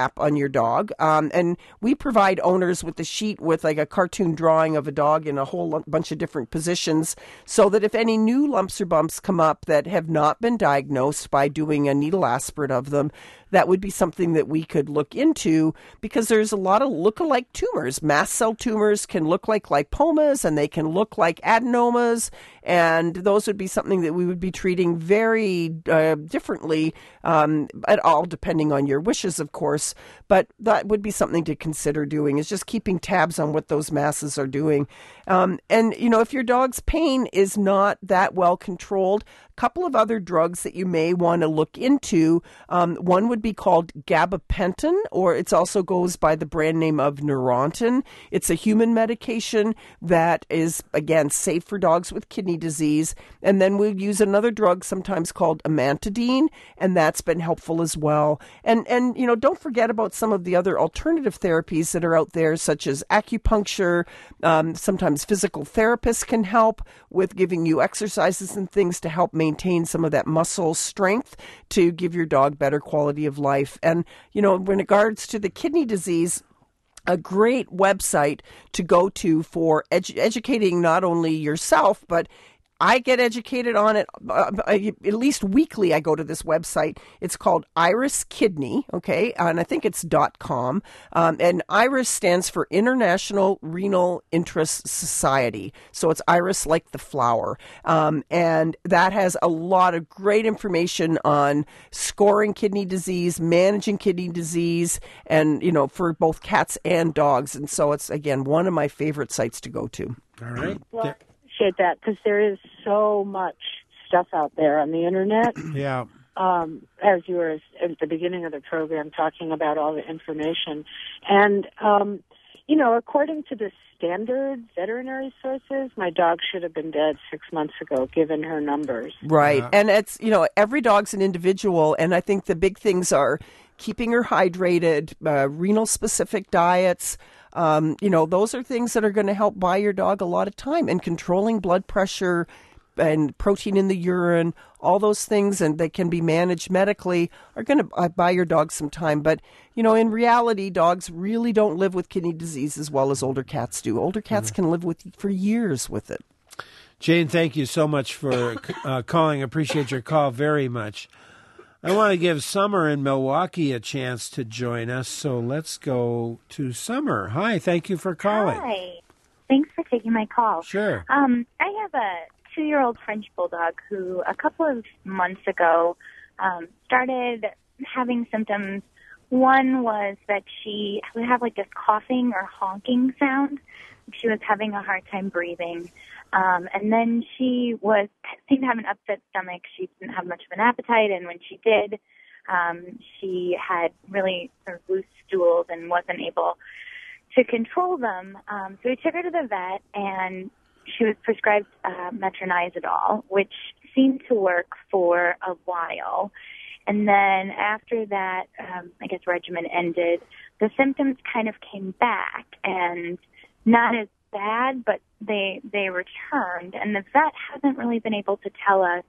map on your dog. Um, and we provide owners with a sheet with like a cartoon drawing of a dog in a whole bunch of different positions so that if any new lumps or bumps come up that have not been diagnosed by doing a needle aspirate of them, that would be something that we could look into, because there's a lot of look-alike tumors. Mast cell tumors can look like lipomas and they can look like adenomas, and those would be something that we would be treating very uh, differently um, at all, depending on your wishes, of course. But that would be something to consider doing, is just keeping tabs on what those masses are doing. Um, and, you know, if your dog's pain is not that well controlled, a couple of other drugs that you may want to look into. Um, one would be called gabapentin, or it also goes by the brand name of Neurontin. It's a human medication that is, again, safe for dogs with kidney disease. And then we use another drug sometimes called amantadine, and that's been helpful as well. And, and you know, don't forget about some of the other alternative therapies that are out there, such as acupuncture. Um, sometimes physical therapists can help with giving you exercises and things to help maintain some of that muscle strength to give your dog better quality of life. And, you know, in regards to the kidney disease, a great website to go to for edu- educating not only yourself, but I get educated on it uh, at least weekly. I go to this website. It's called Iris Kidney, okay, and I think it's .com. Um, and Iris stands for International Renal Interest Society. So it's Iris like the flower. Um, and that has a lot of great information on scoring kidney disease, managing kidney disease, and, you know, for both cats and dogs. And so it's, again, one of my favorite sites to go to. All right. Well, appreciate that, because there is so much stuff out there on the internet. Yeah. Um, as you were at the beginning of the program talking about all the information. And, um, you know, according to the standard veterinary sources, my dog should have been dead six months ago, given her numbers. Right. Yeah. And it's, you know, every dog's an individual. And I think the big things are keeping her hydrated, uh, renal-specific diets. Um, you know, those are things that are going to help buy your dog a lot of time, and controlling blood pressure and protein in the urine, all those things, and they can be managed medically, are going to buy your dog some time. But, you know, in reality, dogs really don't live with kidney disease as well as older cats do. Older cats mm-hmm. can live with for years with it. Jane, thank you so much for uh, calling. Appreciate your call very much. I want to give Summer in Milwaukee a chance to join us, so let's go to Summer. Hi, thank you for calling. Hi. Thanks for taking my call. Sure. Um, I have a two-year-old French bulldog who a couple of months ago um, started having symptoms. One was that she would have like this coughing or honking sound. She was having a hard time breathing. Um, and then she was seemed to have an upset stomach. She didn't have much of an appetite, and when she did, um, she had really sort of loose stools and wasn't able to control them. Um, so we took her to the vet, and she was prescribed uh, metronidazole, which seemed to work for a while. And then after that, um, I guess, regimen ended, the symptoms kind of came back, and not as bad, but they they returned, and the vet hasn't really been able to tell us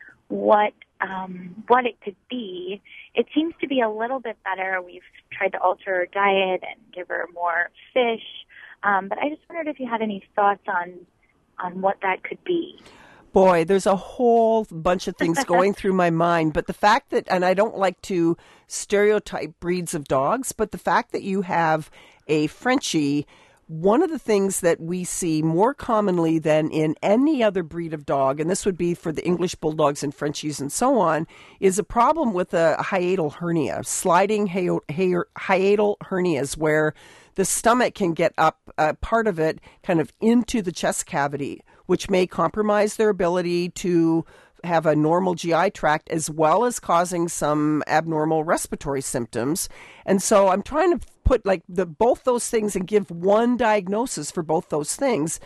what um, what it could be. It seems to be a little bit better. We've tried to alter her diet and give her more fish, um, but I just wondered if you had any thoughts on on what that could be. Boy, there's a whole bunch of things going through my mind, but the fact that, and I don't like to stereotype breeds of dogs, but the fact that you have a Frenchie, one of the things that we see more commonly than in any other breed of dog, and this would be for the English Bulldogs and Frenchies and so on, is a problem with a hiatal hernia, sliding hi- hi- hiatal hernias, where the stomach can get up, uh, part of it, kind of into the chest cavity, which may compromise their ability to have a normal G I tract, as well as causing some abnormal respiratory symptoms. And so I'm trying to put like the both those things and give one diagnosis for both those things.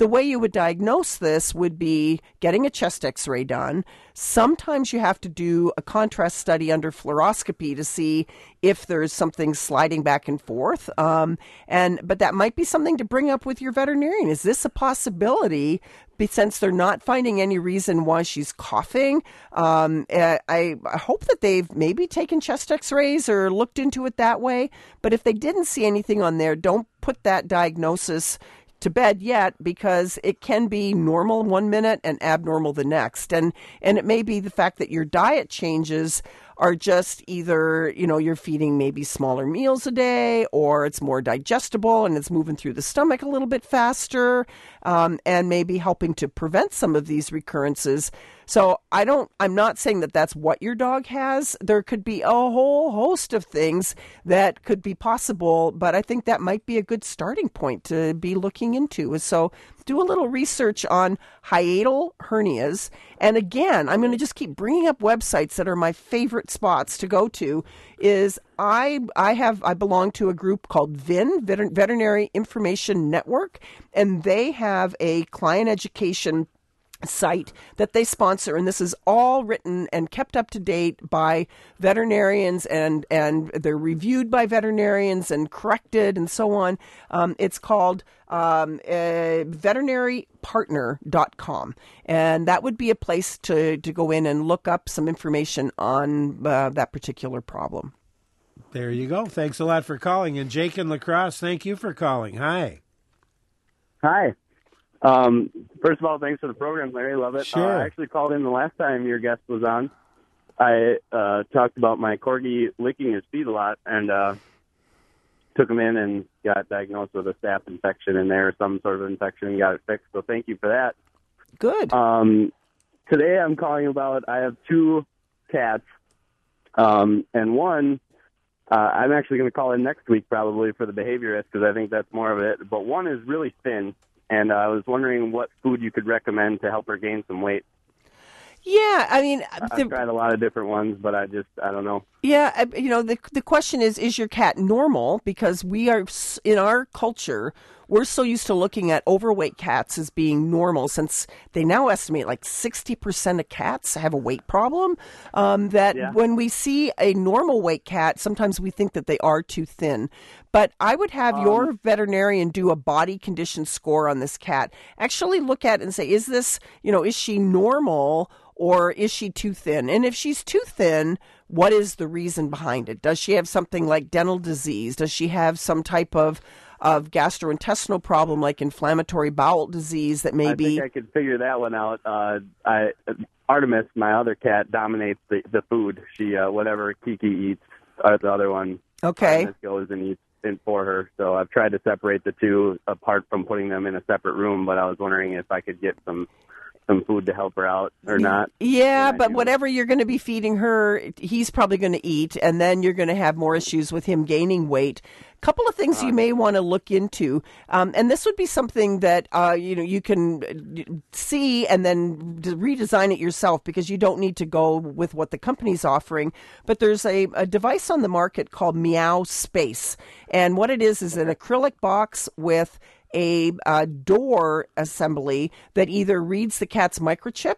the way you would diagnose this would be getting a chest x-ray done. Sometimes you have to do a contrast study under fluoroscopy to see if there's something sliding back and forth. Um, and but that might be something to bring up with your veterinarian. Is this a possibility? Since they're not finding any reason why she's coughing, um, I, I hope that they've maybe taken chest x-rays or looked into it that way. But if they didn't see anything on there, don't put that diagnosis to bed yet, because it can be normal one minute and abnormal the next. And and it may be the fact that your diet changes are just either, you know, you're feeding maybe smaller meals a day, or it's more digestible and it's moving through the stomach a little bit faster, um, and maybe helping to prevent some of these recurrences. So I don't, I'm not saying that that's what your dog has. There could be a whole host of things that could be possible, but I think that might be a good starting point to be looking into. So do a little research on hiatal hernias. And again, I'm going to just keep bringing up websites that are my favorite spots to go to. Is I I have I belong to a group called V I N, Veterinary Information Network, and they have a client education site that they sponsor, and this is all written and kept up to date by veterinarians, and and they're reviewed by veterinarians and corrected and so on. Um, it's called um, uh, veterinary partner dot com, and that would be a place to, to go in and look up some information on uh, that particular problem. There you go. Thanks a lot for calling. And Jake in La Crosse, thank you for calling. Hi. Hi. Um, first of all, thanks for the program, Larry. Love it. Sure. Uh, I actually called in the last time your guest was on. I uh, talked about my corgi licking his feet a lot, and uh, took him in and got diagnosed with a staph infection in there, some sort of infection, and got it fixed. So thank you for that. Good. Um, today I'm calling about, I have two cats, um, and one, uh, I'm actually going to call in next week probably for the behaviorist, because I think that's more of it. But one is really thin. And uh, I was wondering what food you could recommend to help her gain some weight. Yeah, I mean, I've the, tried a lot of different ones, but I just, I don't know. Yeah, you know, the the question is, is your cat normal? Because we are, in our culture, we're so used to looking at overweight cats as being normal, since they now estimate like sixty percent of cats have a weight problem, um, that Yeah. when we see a normal weight cat, sometimes we think that they are too thin. But I would have Um, your veterinarian do a body condition score on this cat. Actually look at it and say, is this, you know, is she normal or is she too thin? And if she's too thin, what is the reason behind it? Does she have something like dental disease? Does she have some type of of gastrointestinal problem like inflammatory bowel disease that may I be... think I could figure that one out. Uh, I, Artemis, my other cat, dominates the, the food. She, uh, whatever Kiki eats, uh, the other one, Okay. Artemis goes and eats in for her. So I've tried to separate the two apart from putting them in a separate room, but I was wondering if I could get some some food to help her out or not. Yeah, but whatever you're going to be feeding her, he's probably going to eat, and then you're going to have more issues with him gaining weight. Couple of things you may want to look into, um, and this would be something that uh, you know you can see and then redesign it yourself, because you don't need to go with what the company's offering. But there's a, a device on the market called Meow Space, and what it is is an acrylic box with a, a door assembly that either reads the cat's microchip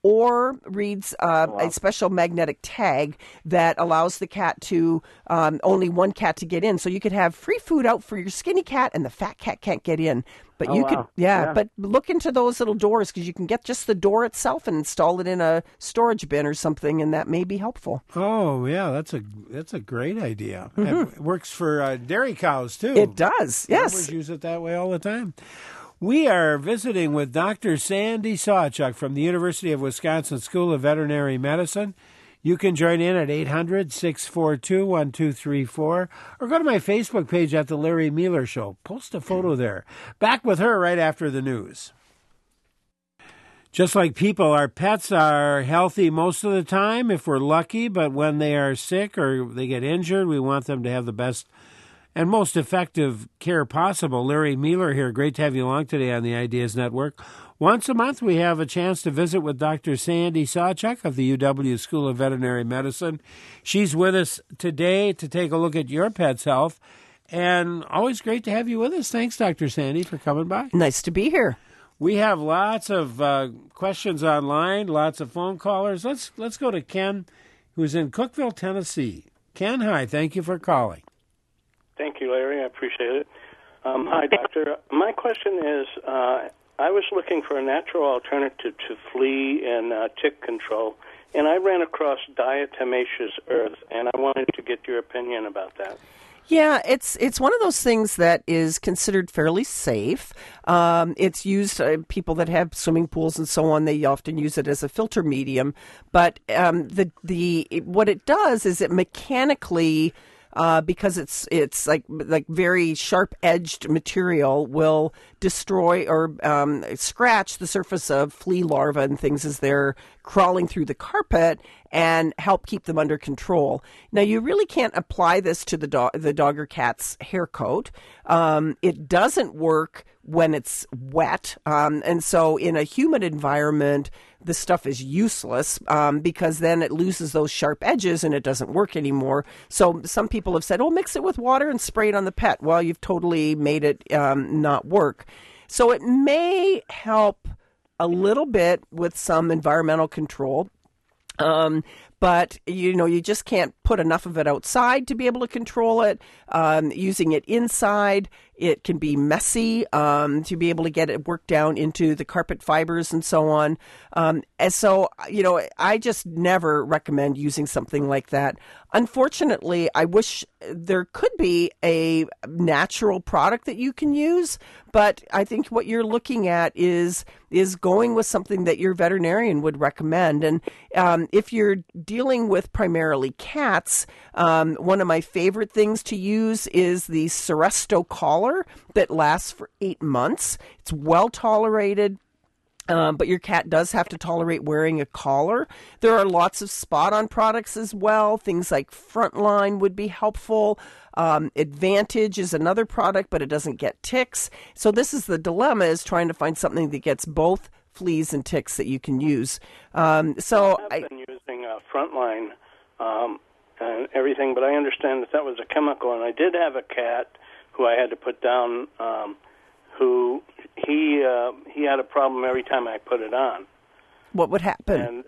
or reads uh, Oh, wow. a special magnetic tag that allows the cat to, um, only one cat to get in. So you could have free food out for your skinny cat and the fat cat can't get in. But Oh, you wow. could, yeah, Yeah. but look into those little doors, because you can get just the door itself and install it in a storage bin or something, and that may be helpful. Oh, yeah, that's a that's a great idea. And it works for uh, dairy cows, too. It does, yes. Farmers use it that way all the time. We are visiting with Doctor Sandy Sawchuk from the University of Wisconsin School of Veterinary Medicine. You can join in at eight hundred, six four two, one two three four or go to my Facebook page at The Larry Mueller Show. Post a photo there. Back with her right after the news. Just like people, our pets are healthy most of the time if we're lucky, but when they are sick or they get injured, we want them to have the best and most effective care possible. Larry Mueller here. Great to have you along today on the Ideas Network. Once a month, we have a chance to visit with Doctor Sandy Sawchuk of the U W School of Veterinary Medicine. She's with us today to take a look at your pet's health. And always great to have you with us. Thanks, Doctor Sandy, for coming by. Nice to be here. We have lots of uh, questions online, lots of phone callers. Let's let's go to Ken, who's in Cookeville, Tennessee. Ken, hi. Thank you for calling. Thank you, Larry. I appreciate it. Um, hi, Doctor. My question is, uh, I was looking for a natural alternative to flea and uh, tick control, and I ran across diatomaceous earth, and I wanted to get your opinion about that. Yeah, it's it's one of those things that is considered fairly safe. Um, it's used, uh, people that have swimming pools and so on, they often use it as a filter medium. But um, the the what it does is it mechanically, uh, because it's it's like like very sharp edged material, will destroy or um, scratch the surface of flea larvae and things as they're crawling through the carpet, and help keep them under control. Now, you really can't apply this to the dog, the dog or cat's hair coat. Um, it doesn't work when it's wet, um, and so in a humid environment, the stuff is useless um, because then it loses those sharp edges and it doesn't work anymore. So some people have said, "Oh, mix it with water and spray it on the pet." Well, you've totally made it um, not work. So it may help a little bit with some environmental control. Um, but, you know, you just can't put enough of it outside to be able to control it. Um, using it inside, it can be messy um, to be able to get it worked down into the carpet fibers and so on. Um, and so, you know, I just never recommend using something like that. Unfortunately, I wish there could be a natural product that you can use, but I think what you're looking at is is going with something that your veterinarian would recommend. And um, if you're dealing with primarily cats, um, one of my favorite things to use is the Seresto collar that lasts for eight months. It's well tolerated. Um, but your cat does have to tolerate wearing a collar. There are lots of spot-on products as well. Things like Frontline would be helpful. Um, Advantage is another product, but it doesn't get ticks. So this is the dilemma, is trying to find something that gets both fleas and ticks that you can use. Um, so I've been I, using uh, Frontline um, and everything, but I understand that that was a chemical, and I did have a cat who I had to put down um, who... He uh, he had a problem every time I put it on. What would happen? And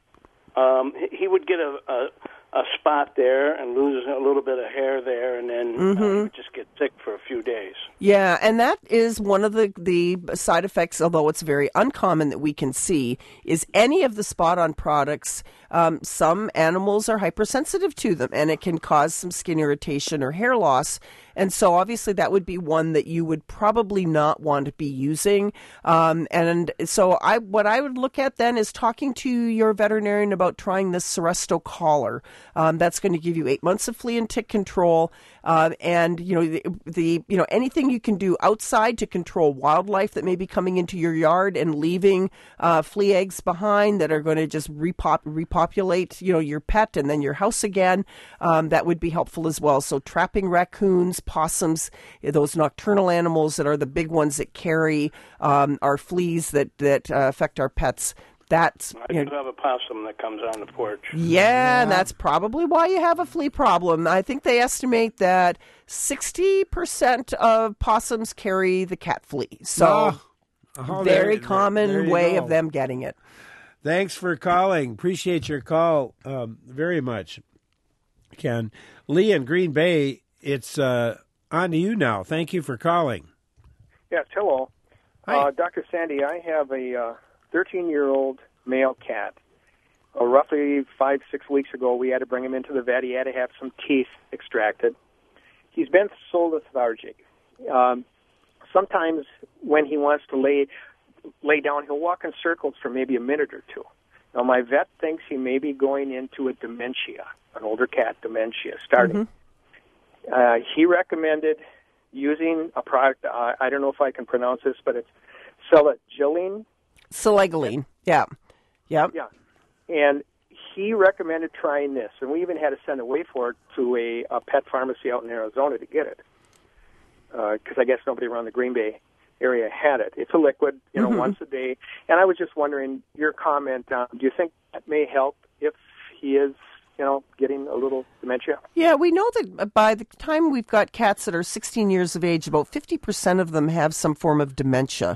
um, he would get a, a a spot there and lose a little bit of hair there, and then mm-hmm. uh, he would just get sick for a few days. Yeah, and that is one of the, the side effects, although it's very uncommon that we can see, is any of the spot-on products. Um, some animals are hypersensitive to them, and it can cause some skin irritation or hair loss. And so obviously that would be one that you would probably not want to be using. Um, and so I, what I would look at then is talking to your veterinarian about trying this Seresto collar. Um, that's going to give you eight months of flea and tick control. Uh, and, you know, the, the, you know, anything you can do outside to control wildlife that may be coming into your yard and leaving uh, flea eggs behind that are going to just repop, repopulate, you know, your pet and then your house again, um, that would be helpful as well. So trapping raccoons, possums, those nocturnal animals that are the big ones that carry um, our fleas that, that uh, affect our pets. That's, I you do know, have a possum that comes on the porch. Yeah, yeah, and that's probably why you have a flea problem. I think they estimate that sixty percent of possums carry the cat flea. So, oh, oh, very there, common there, there way go. of them getting it. Thanks for calling. Appreciate your call um, very much, Ken. Lee in Green Bay, it's uh, on to you now. Thank you for calling. Yes, hello. Uh, Doctor Sandy, I have a... Uh, thirteen-year-old male cat. Uh, roughly five, six weeks ago, we had to bring him into the vet. He had to have some teeth extracted. He's been so lethargic. Um, sometimes when he wants to lay lay down, he'll walk in circles for maybe a minute or two. Now, my vet thinks he may be going into a dementia, an older cat dementia starting. Mm-hmm. Uh, he recommended using a product, uh, I don't know if I can pronounce this, but it's Selegiline. Selegiline, yeah. Yep. Yeah. And he recommended trying this, and we even had to send away for it to a, a pet pharmacy out in Arizona to get it, because uh, I guess nobody around the Green Bay area had it. It's a liquid, you know, mm-hmm. once a day. And I was just wondering your comment on, do you think that may help if he is, you know, getting a little dementia? Yeah, we know that by the time we've got cats that are sixteen years of age, about fifty percent of them have some form of dementia.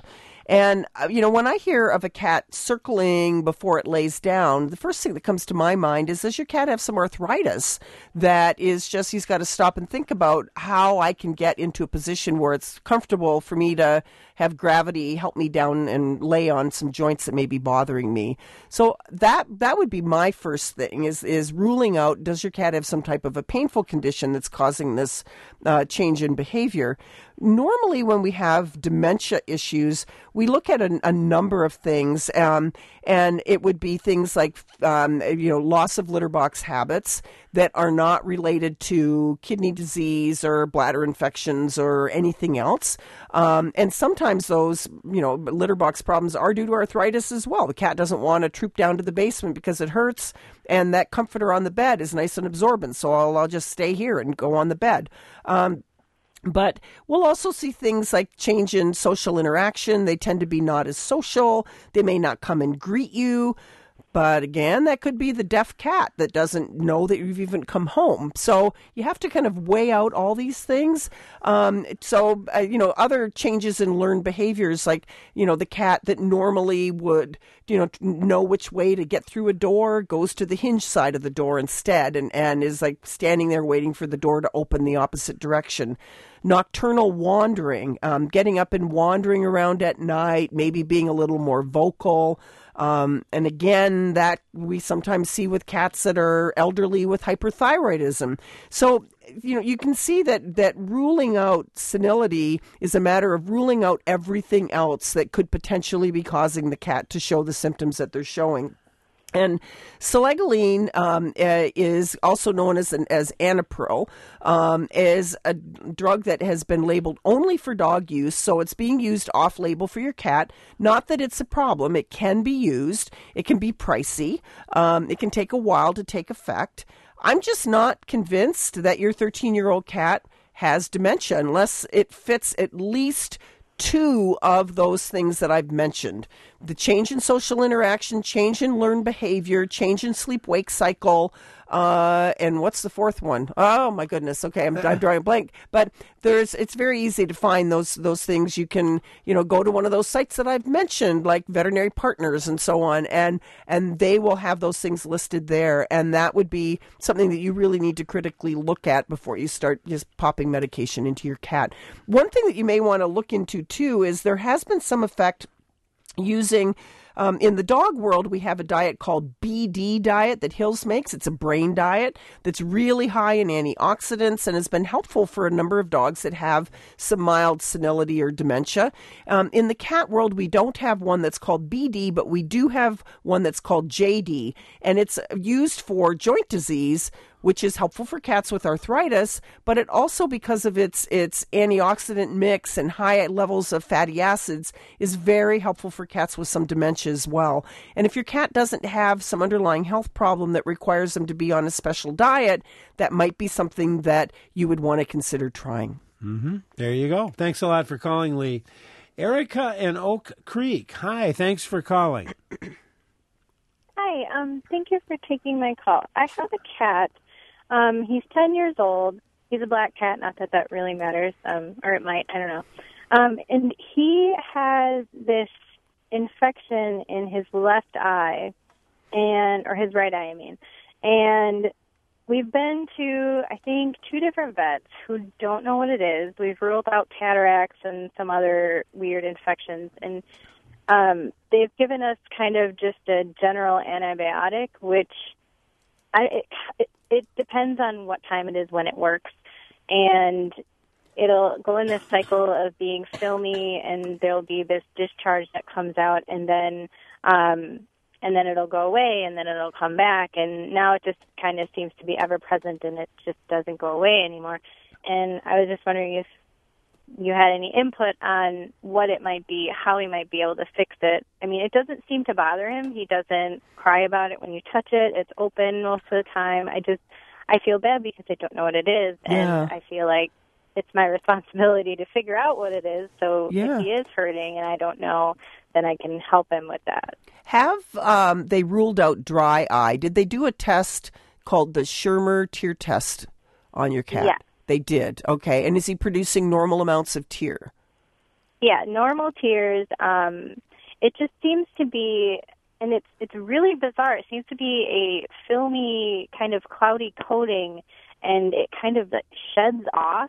And, uh, you know, when I hear of a cat circling before it lays down, the first thing that comes to my mind is, does your cat have some arthritis that is just, he's got to stop and think about how I can get into a position where it's comfortable for me to have gravity help me down and lay on some joints that may be bothering me. So that that would be my first thing, is is ruling out, does your cat have some type of a painful condition that's causing this uh, change in behavior. Normally when we have dementia issues, we look at a, a number of things, um, and it would be things like um, you know, loss of litter box habits that are not related to kidney disease or bladder infections or anything else. Um, and sometimes those, you know, litter box problems are due to arthritis as well. The cat doesn't want to troop down to the basement because it hurts, and that comforter on the bed is nice and absorbent, so I'll, I'll just stay here and go on the bed. Um, But we'll also see things like change in social interaction. They tend to be not as social. They may not come and greet you. But again, that could be the deaf cat that doesn't know that you've even come home. So you have to kind of weigh out all these things. Um, so, uh, you know, other changes in learned behaviors, like, you know, the cat that normally would, you know, know which way to get through a door goes to the hinge side of the door instead, and, and is like standing there waiting for the door to open the opposite direction. Nocturnal wandering, um, getting up and wandering around at night, maybe being a little more vocal. Um, and again, that we sometimes see with cats that are elderly with hyperthyroidism. So, you know, you can see that, that ruling out senility is a matter of ruling out everything else that could potentially be causing the cat to show the symptoms that they're showing. And selegiline um, uh, is also known as an, as Anapril, um, is a drug that has been labeled only for dog use, so it's being used off-label for your cat. Not that it's a problem. It can be used. It can be pricey. Um, it can take a while to take effect. I'm just not convinced that your thirteen-year-old cat has dementia unless it fits at least two of those things that I've mentioned. The change in social interaction, change in learned behavior, change in sleep-wake cycle, uh, and what's the fourth one? Oh, my goodness. Okay, I'm, I'm drawing a blank. But there's, it's very easy to find those those things. You can, you know, go to one of those sites that I've mentioned, like Veterinary Partners and so on, and and they will have those things listed there. And that would be something that you really need to critically look at before you start just popping medication into your cat. One thing that you may want to look into, too, is there has been some effect using, um, in the dog world, we have a diet called B D diet that Hills makes. It's a brain diet that's really high in antioxidants and has been helpful for a number of dogs that have some mild senility or dementia. Um, in the cat world, we don't have one that's called B D, but we do have one that's called J D, and it's used for joint disease, which is helpful for cats with arthritis, but it also, because of its its antioxidant mix and high levels of fatty acids, is very helpful for cats with some dementia as well. And if your cat doesn't have some underlying health problem that requires them to be on a special diet, that might be something that you would want to consider trying. Mm-hmm. There you go. Thanks a lot for calling, Lee. Erica in Oak Creek. Hi, thanks for calling. Hi, um, thank you for taking my call. I have a cat. Um, he's ten years old. He's a black cat, not that that really matters, um, or it might, I don't know. Um, and he has this infection in his left eye, and or his right eye, I mean. And we've been to, I think, two different vets who don't know what it is. We've ruled out cataracts and some other weird infections, and um, they've given us kind of just a general antibiotic, which I, it, it, it depends on what time it is when it works, and it'll go in this cycle of being filmy, and there'll be this discharge that comes out, and then um, and then it'll go away, and then it'll come back, and now it just kind of seems to be ever present, and it just doesn't go away anymore. And I was just wondering if you had any input on what it might be, how he might be able to fix it. I mean, it doesn't seem to bother him. He doesn't cry about it when you touch it. It's open most of the time. I just, I feel bad because I don't know what it is, and Yeah. I feel like it's my responsibility to figure out what it is. So Yeah. if he is hurting and I don't know, then I can help him with that. Have um, they ruled out dry eye? Did they do a test called the Schirmer tear test on your cat? Yeah. They did. Okay. And is he producing normal amounts of tear? Yeah, normal tears. Um, it just seems to be, and it's it's really bizarre. It seems to be a filmy, kind of cloudy coating, and it kind of like, sheds off,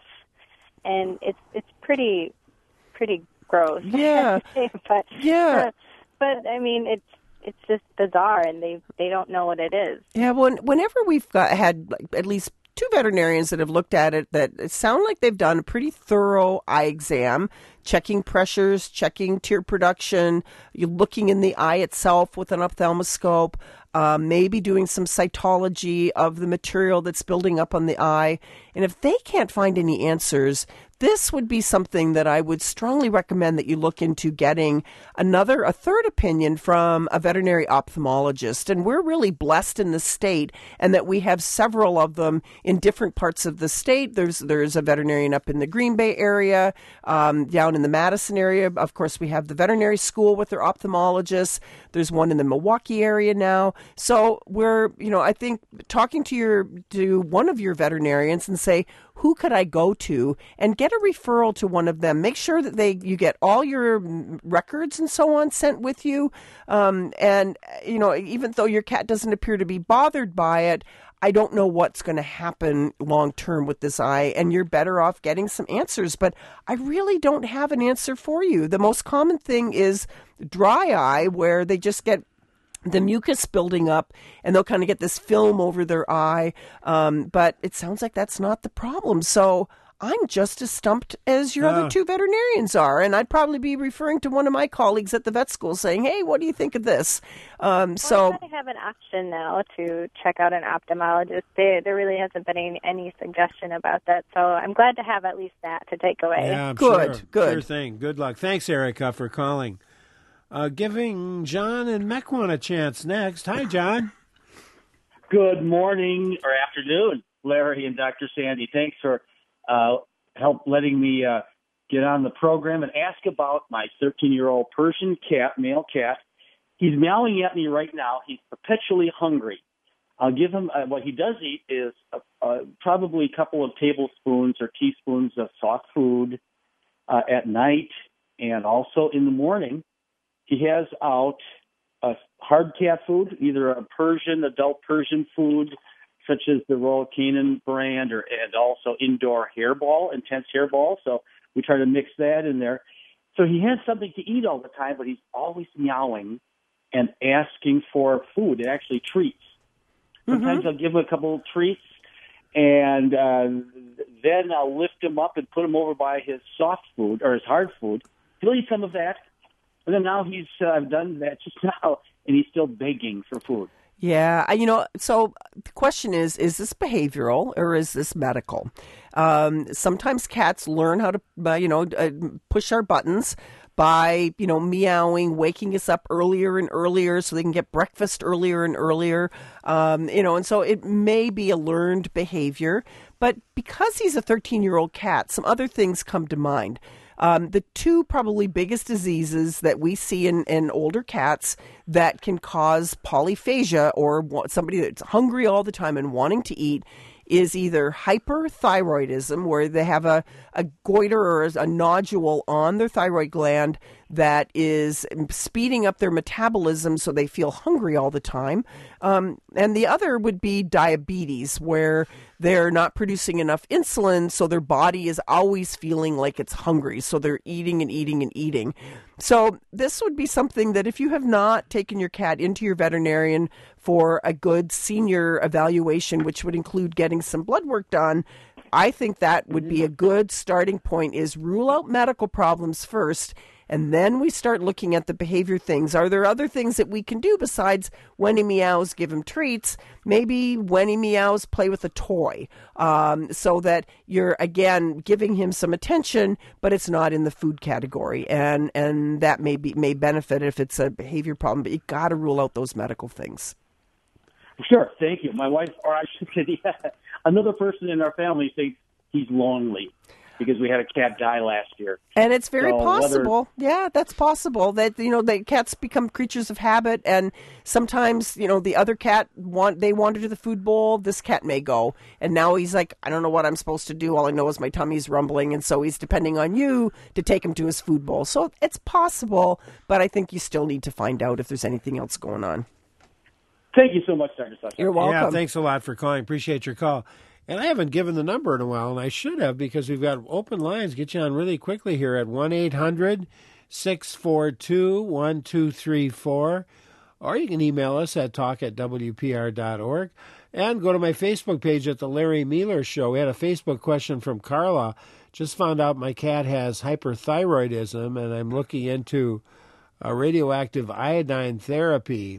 and it's it's pretty pretty gross. Yeah. but Yeah. Uh, but I mean, it's it's just bizarre, and they they don't know what it is. Yeah. When, whenever we've got, had like, at least two veterinarians that have looked at it that sound like they've done a pretty thorough eye exam, checking pressures, checking tear production, you're looking in the eye itself with an ophthalmoscope, uh, maybe doing some cytology of the material that's building up on the eye. And if they can't find any answers, this would be something that I would strongly recommend that you look into getting another, a third opinion from a veterinary ophthalmologist. And we're really blessed in the state, and that we have several of them in different parts of the state. There's there's a veterinarian up in the Green Bay area, um, down in the Madison area. Of course, we have the veterinary school with their ophthalmologists. There's one in the Milwaukee area now. So we're, you know, I think talking to your to one of your veterinarians and say, who could I go to, and get a referral to one of them. Make sure that they you get all your records and so on sent with you. Um, and, you know, even though your cat doesn't appear to be bothered by it, I don't know what's going to happen long term with this eye, and you're better off getting some answers. But I really don't have an answer for you. The most common thing is dry eye, where they just get the mucus building up, and they'll kind of get this film over their eye. Um, but it sounds like that's not the problem. So I'm just as stumped as your Uh. other two veterinarians are. And I'd probably be referring to one of my colleagues at the vet school saying, hey, what do you think of this? Um, so Well, I have an option now to check out an ophthalmologist. There, there really hasn't been any, any suggestion about that. So I'm glad to have at least that to take away. Yeah, I'm Good, sure. good. Sure thing. Good luck. Thanks, Erica, for calling. Uh, giving John and Mequon a chance next. Hi, John. Good morning or afternoon, Larry and Doctor Sandy. Thanks for uh, help letting me uh, get on the program and ask about my thirteen-year-old Persian cat, male cat. He's meowing at me right now. He's perpetually hungry. I'll give him uh, what he does eat is uh, uh, probably a couple of tablespoons or teaspoons of soft food uh, at night, and also in the morning. He has out a hard cat food, either a Persian, adult Persian food, such as the Royal Canin brand, or and also indoor hairball, intense hairball. So we try to mix that in there. So he has something to eat all the time, but he's always meowing and asking for food, and actually treats. Sometimes Mm-hmm. I'll give him a couple of treats, and uh, then I'll lift him up and put him over by his soft food or his hard food. He'll eat some of that. And then now he's, uh, I've done that just now, and he's still begging for food. Yeah, I- you know, so the question is, is this behavioral or is this medical? Um, sometimes cats learn how to, uh, you know, uh, push our buttons by, you know, meowing, waking us up earlier and earlier so they can get breakfast earlier and earlier. Um, you know, and so it may be a learned behavior, but because he's a thirteen-year-old cat, some other things come to mind. Um, the two probably biggest diseases that we see in, in older cats that can cause polyphagia, or wa- somebody that's hungry all the time and wanting to eat, is either hyperthyroidism, where they have a, a goiter or a nodule on their thyroid gland that is speeding up their metabolism so they feel hungry all the time. Um, and the other would be diabetes, where they're not producing enough insulin, so their body is always feeling like it's hungry. So they're eating and eating and eating. So this would be something that if you have not taken your cat into your veterinarian for a good senior evaluation, which would include getting some blood work done, I think that would be a good starting point, is rule out medical problems first, and then we start looking at the behavior things. Are there other things that we can do besides when he meows, give him treats? Maybe when he meows, play with a toy, um, so that you're, again, giving him some attention, but it's not in the food category. And, and that may be, may benefit if it's a behavior problem, but you got to rule out those medical things. Sure, thank you. My wife, or I should say, yeah, another person in our family thinks he's lonely. because we had a cat die last year. And it's very so possible. Whether... Yeah, that's possible that, you know, the cats become creatures of habit, and sometimes, you know, the other cat, want they wander to the food bowl, this cat may go. And now he's like, I don't know what I'm supposed to do. All I know is my tummy's rumbling. And so he's depending on you to take him to his food bowl. So it's possible, but I think you still need to find out if there's anything else going on. Thank you so much, Doctor Sussman. You're welcome. Yeah, thanks a lot for calling. Appreciate your call. And I haven't given the number in a while, and I should have, because we've got open lines. Get you on really quickly here at one eight hundred six four two one two three four. Or you can email us at talk at W P R dot org. And go to my Facebook page at The Larry Mealer Show. We had a Facebook question from Carla. Just found out my cat has hyperthyroidism, and I'm looking into a radioactive iodine therapy,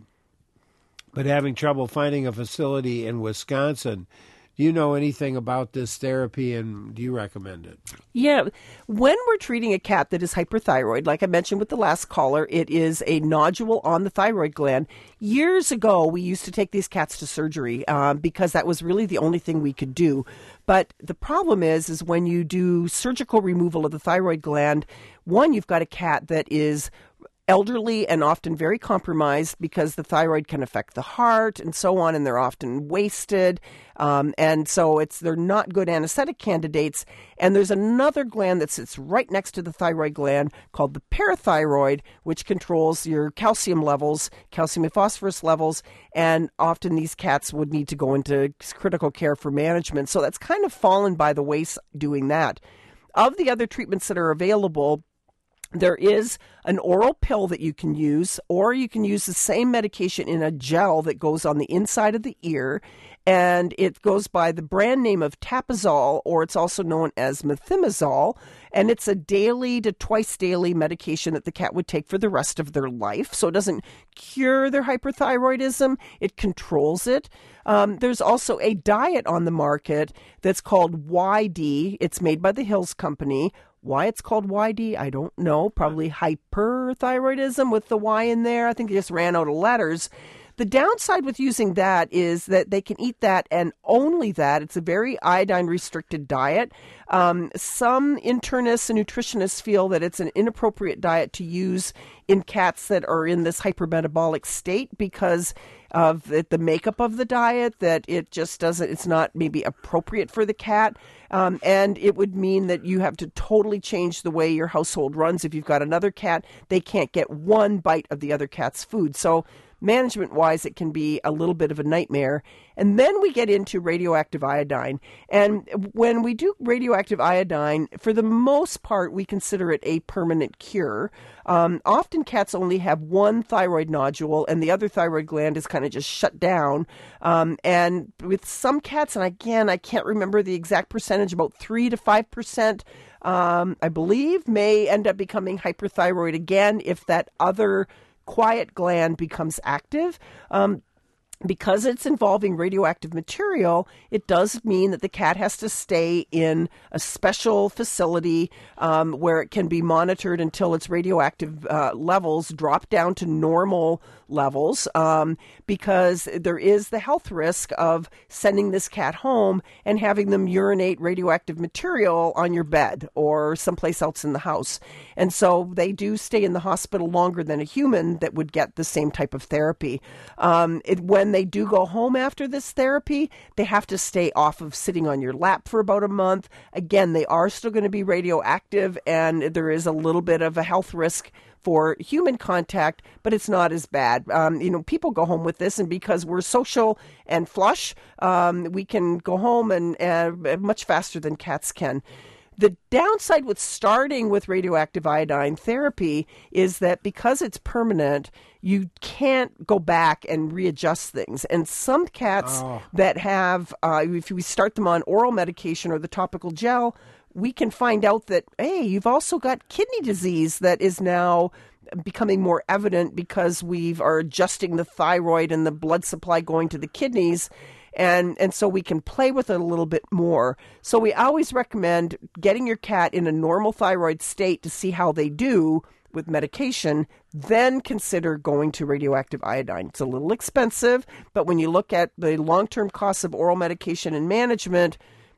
but having trouble finding a facility in Wisconsin. Do you know anything about this therapy, and do you recommend it? Yeah. When we're treating a cat that is hyperthyroid, like I mentioned with the last caller, it is a nodule on the thyroid gland. Years ago, we used to take these cats to surgery um, because that was really the only thing we could do. But the problem is, is when you do surgical removal of the thyroid gland, one, you've got a cat that is elderly and often very compromised because the thyroid can affect the heart and so on, and they're often wasted. Um, and so it's they're not good anesthetic candidates. And there's another gland that sits right next to the thyroid gland called the parathyroid, which controls your calcium levels, calcium and phosphorus levels. And often these cats would need to go into critical care for management. So that's kind of fallen by the wayside doing that. Of the other treatments that are available, there is an oral pill that you can use, or you can use the same medication in a gel that goes on the inside of the ear, and it goes by the brand name of Tapazole, or it's also known as methimazole, and it's a daily to twice daily medication that the cat would take for the rest of their life. So it doesn't cure their hyperthyroidism, it controls it. Um, there's also a diet on the market that's called Y D. It's made by the Hills Company. Why it's called Y D, I don't know. Probably hyperthyroidism with the Y in there. I think they just ran out of letters. The downside with using that is that they can eat that and only that. It's a very iodine-restricted diet. Um, some internists and nutritionists feel that it's an inappropriate diet to use in cats that are in this hypermetabolic state because of the, the makeup of the diet, that it just doesn't, it's not maybe appropriate for the cat. Um, and it would mean that you have to totally change the way your household runs. If you've got another cat, they can't get one bite of the other cat's food. So management-wise, it can be a little bit of a nightmare. And then we get into radioactive iodine. And when we do radioactive iodine, for the most part, we consider it a permanent cure. Um, often cats only have one thyroid nodule, and the other thyroid gland is kind of just shut down. Um, and with some cats, and again, I can't remember the exact percentage, about three to five percent, um, I believe, may end up becoming hyperthyroid again if that other quiet gland becomes active. Um, because it's involving radioactive material, it does mean that the cat has to stay in a special facility um, where it can be monitored until its radioactive uh, levels drop down to normal levels, um, because there is the health risk of sending this cat home and having them urinate radioactive material on your bed or someplace else in the house. And so they do stay in the hospital longer than a human that would get the same type of therapy. Um, it, when they do go home after this therapy, they have to stay off of sitting on your lap for about a month. Again, they are still going to be radioactive, and there is a little bit of a health risk for human contact, but it's not as bad. Um, you know, people go home with this, and because we're social and flush, um, we can go home and uh, much faster than cats can. The downside with starting with radioactive iodine therapy is that because it's permanent, you can't go back and readjust things. And some cats oh. that have, uh, if we start them on oral medication or the topical gel, we can find out that, hey, you've also got kidney disease that is now becoming more evident because we are adjusting the thyroid and the blood supply going to the kidneys. And and so we can play with it a little bit more. So we always recommend getting your cat in a normal thyroid state to see how they do with medication, then consider going to radioactive iodine. It's a little expensive, but when you look at the long-term costs of oral medication and management,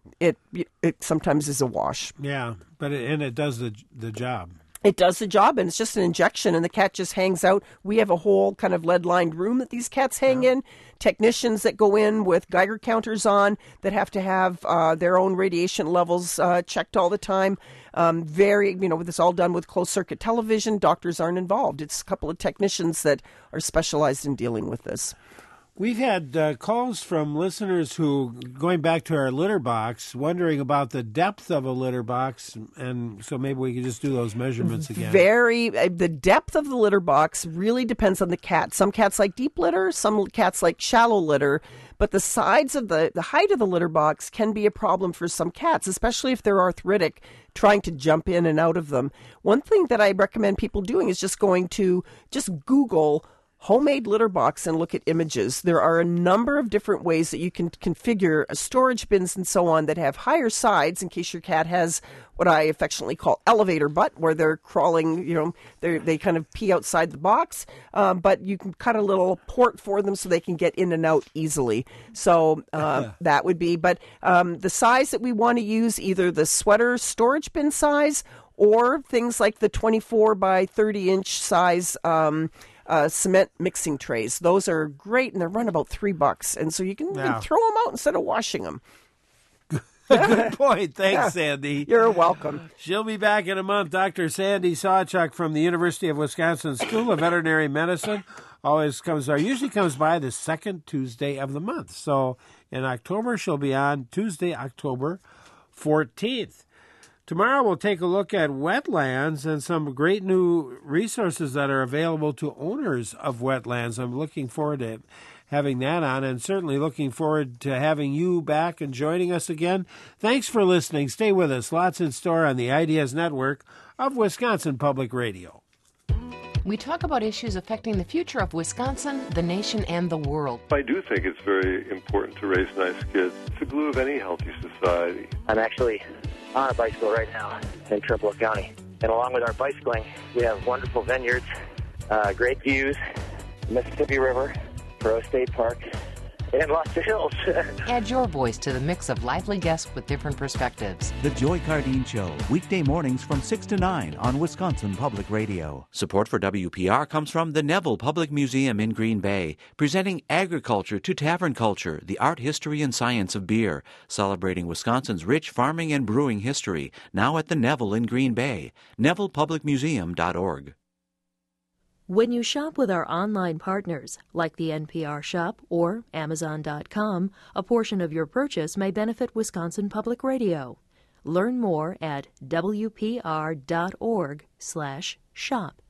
it it sometimes is a wash. Yeah, but it, and it does the the job. It does the job, and it's just an injection, and the cat just hangs out. We have a whole kind of lead-lined room that these cats hang yeah. in. Technicians that go in with Geiger counters on that have to have uh, their own radiation levels uh, checked all the time. Um, very, you know, this all done with closed-circuit television. Doctors aren't involved. It's a couple of technicians that are specialized in dealing with this. We've had uh, calls from listeners who, going back to our litter box, wondering about the depth of a litter box, and so maybe we could just do those measurements again. Very, uh, the depth of the litter box really depends on the cat. Some cats like deep litter, some cats like shallow litter, but the sides of the, the height of the litter box can be a problem for some cats, especially if they're arthritic, trying to jump in and out of them. One thing that I recommend people doing is just going to just Google homemade litter box and look at images. There are a number of different ways that you can configure storage bins and so on that have higher sides in case your cat has what I affectionately call elevator butt, where they're crawling, you know, they they kind of pee outside the box, um, but you can cut a little port for them so they can get in and out easily. So uh, that would be, but um, the size that we want to use, either the sweater storage bin size or things like the twenty-four by thirty inch size um Uh, cement mixing trays. Those are great, and they run about three bucks. And so you can, yeah. you can throw them out instead of washing them. Good point. Thanks, yeah. Sandy. You're welcome. She'll be back in a month. Doctor Sandy Sawchuk from the University of Wisconsin School of Veterinary Medicine always comes, or usually comes by the second Tuesday of the month. So in October, she'll be on Tuesday, October fourteenth. Tomorrow we'll take a look at wetlands and some great new resources that are available to owners of wetlands. I'm looking forward to having that on, and certainly looking forward to having you back and joining us again. Thanks for listening. Stay with us. Lots in store on the Ideas Network of Wisconsin Public Radio. We talk about issues affecting the future of Wisconsin, the nation, and the world. I do think it's very important to raise nice kids. It's the glue of any healthy society. I'm actually on a bicycle right now in Trippewa County. And along with our bicycling, we have wonderful vineyards, uh, great views, the Mississippi River, Perot State Park, and lots of hills. Add your voice to the mix of lively guests with different perspectives. The Joy Cardine Show, weekday mornings from six to nine on Wisconsin Public Radio. Support for W P R comes from the Neville Public Museum in Green Bay, presenting Agriculture to Tavern Culture, the art, history, and science of beer, celebrating Wisconsin's rich farming and brewing history, now at the Neville in Green Bay, neville public museum dot org. When you shop with our online partners, like the N P R Shop or Amazon dot com, a portion of your purchase may benefit Wisconsin Public Radio. Learn more at W P R dot org slash shop.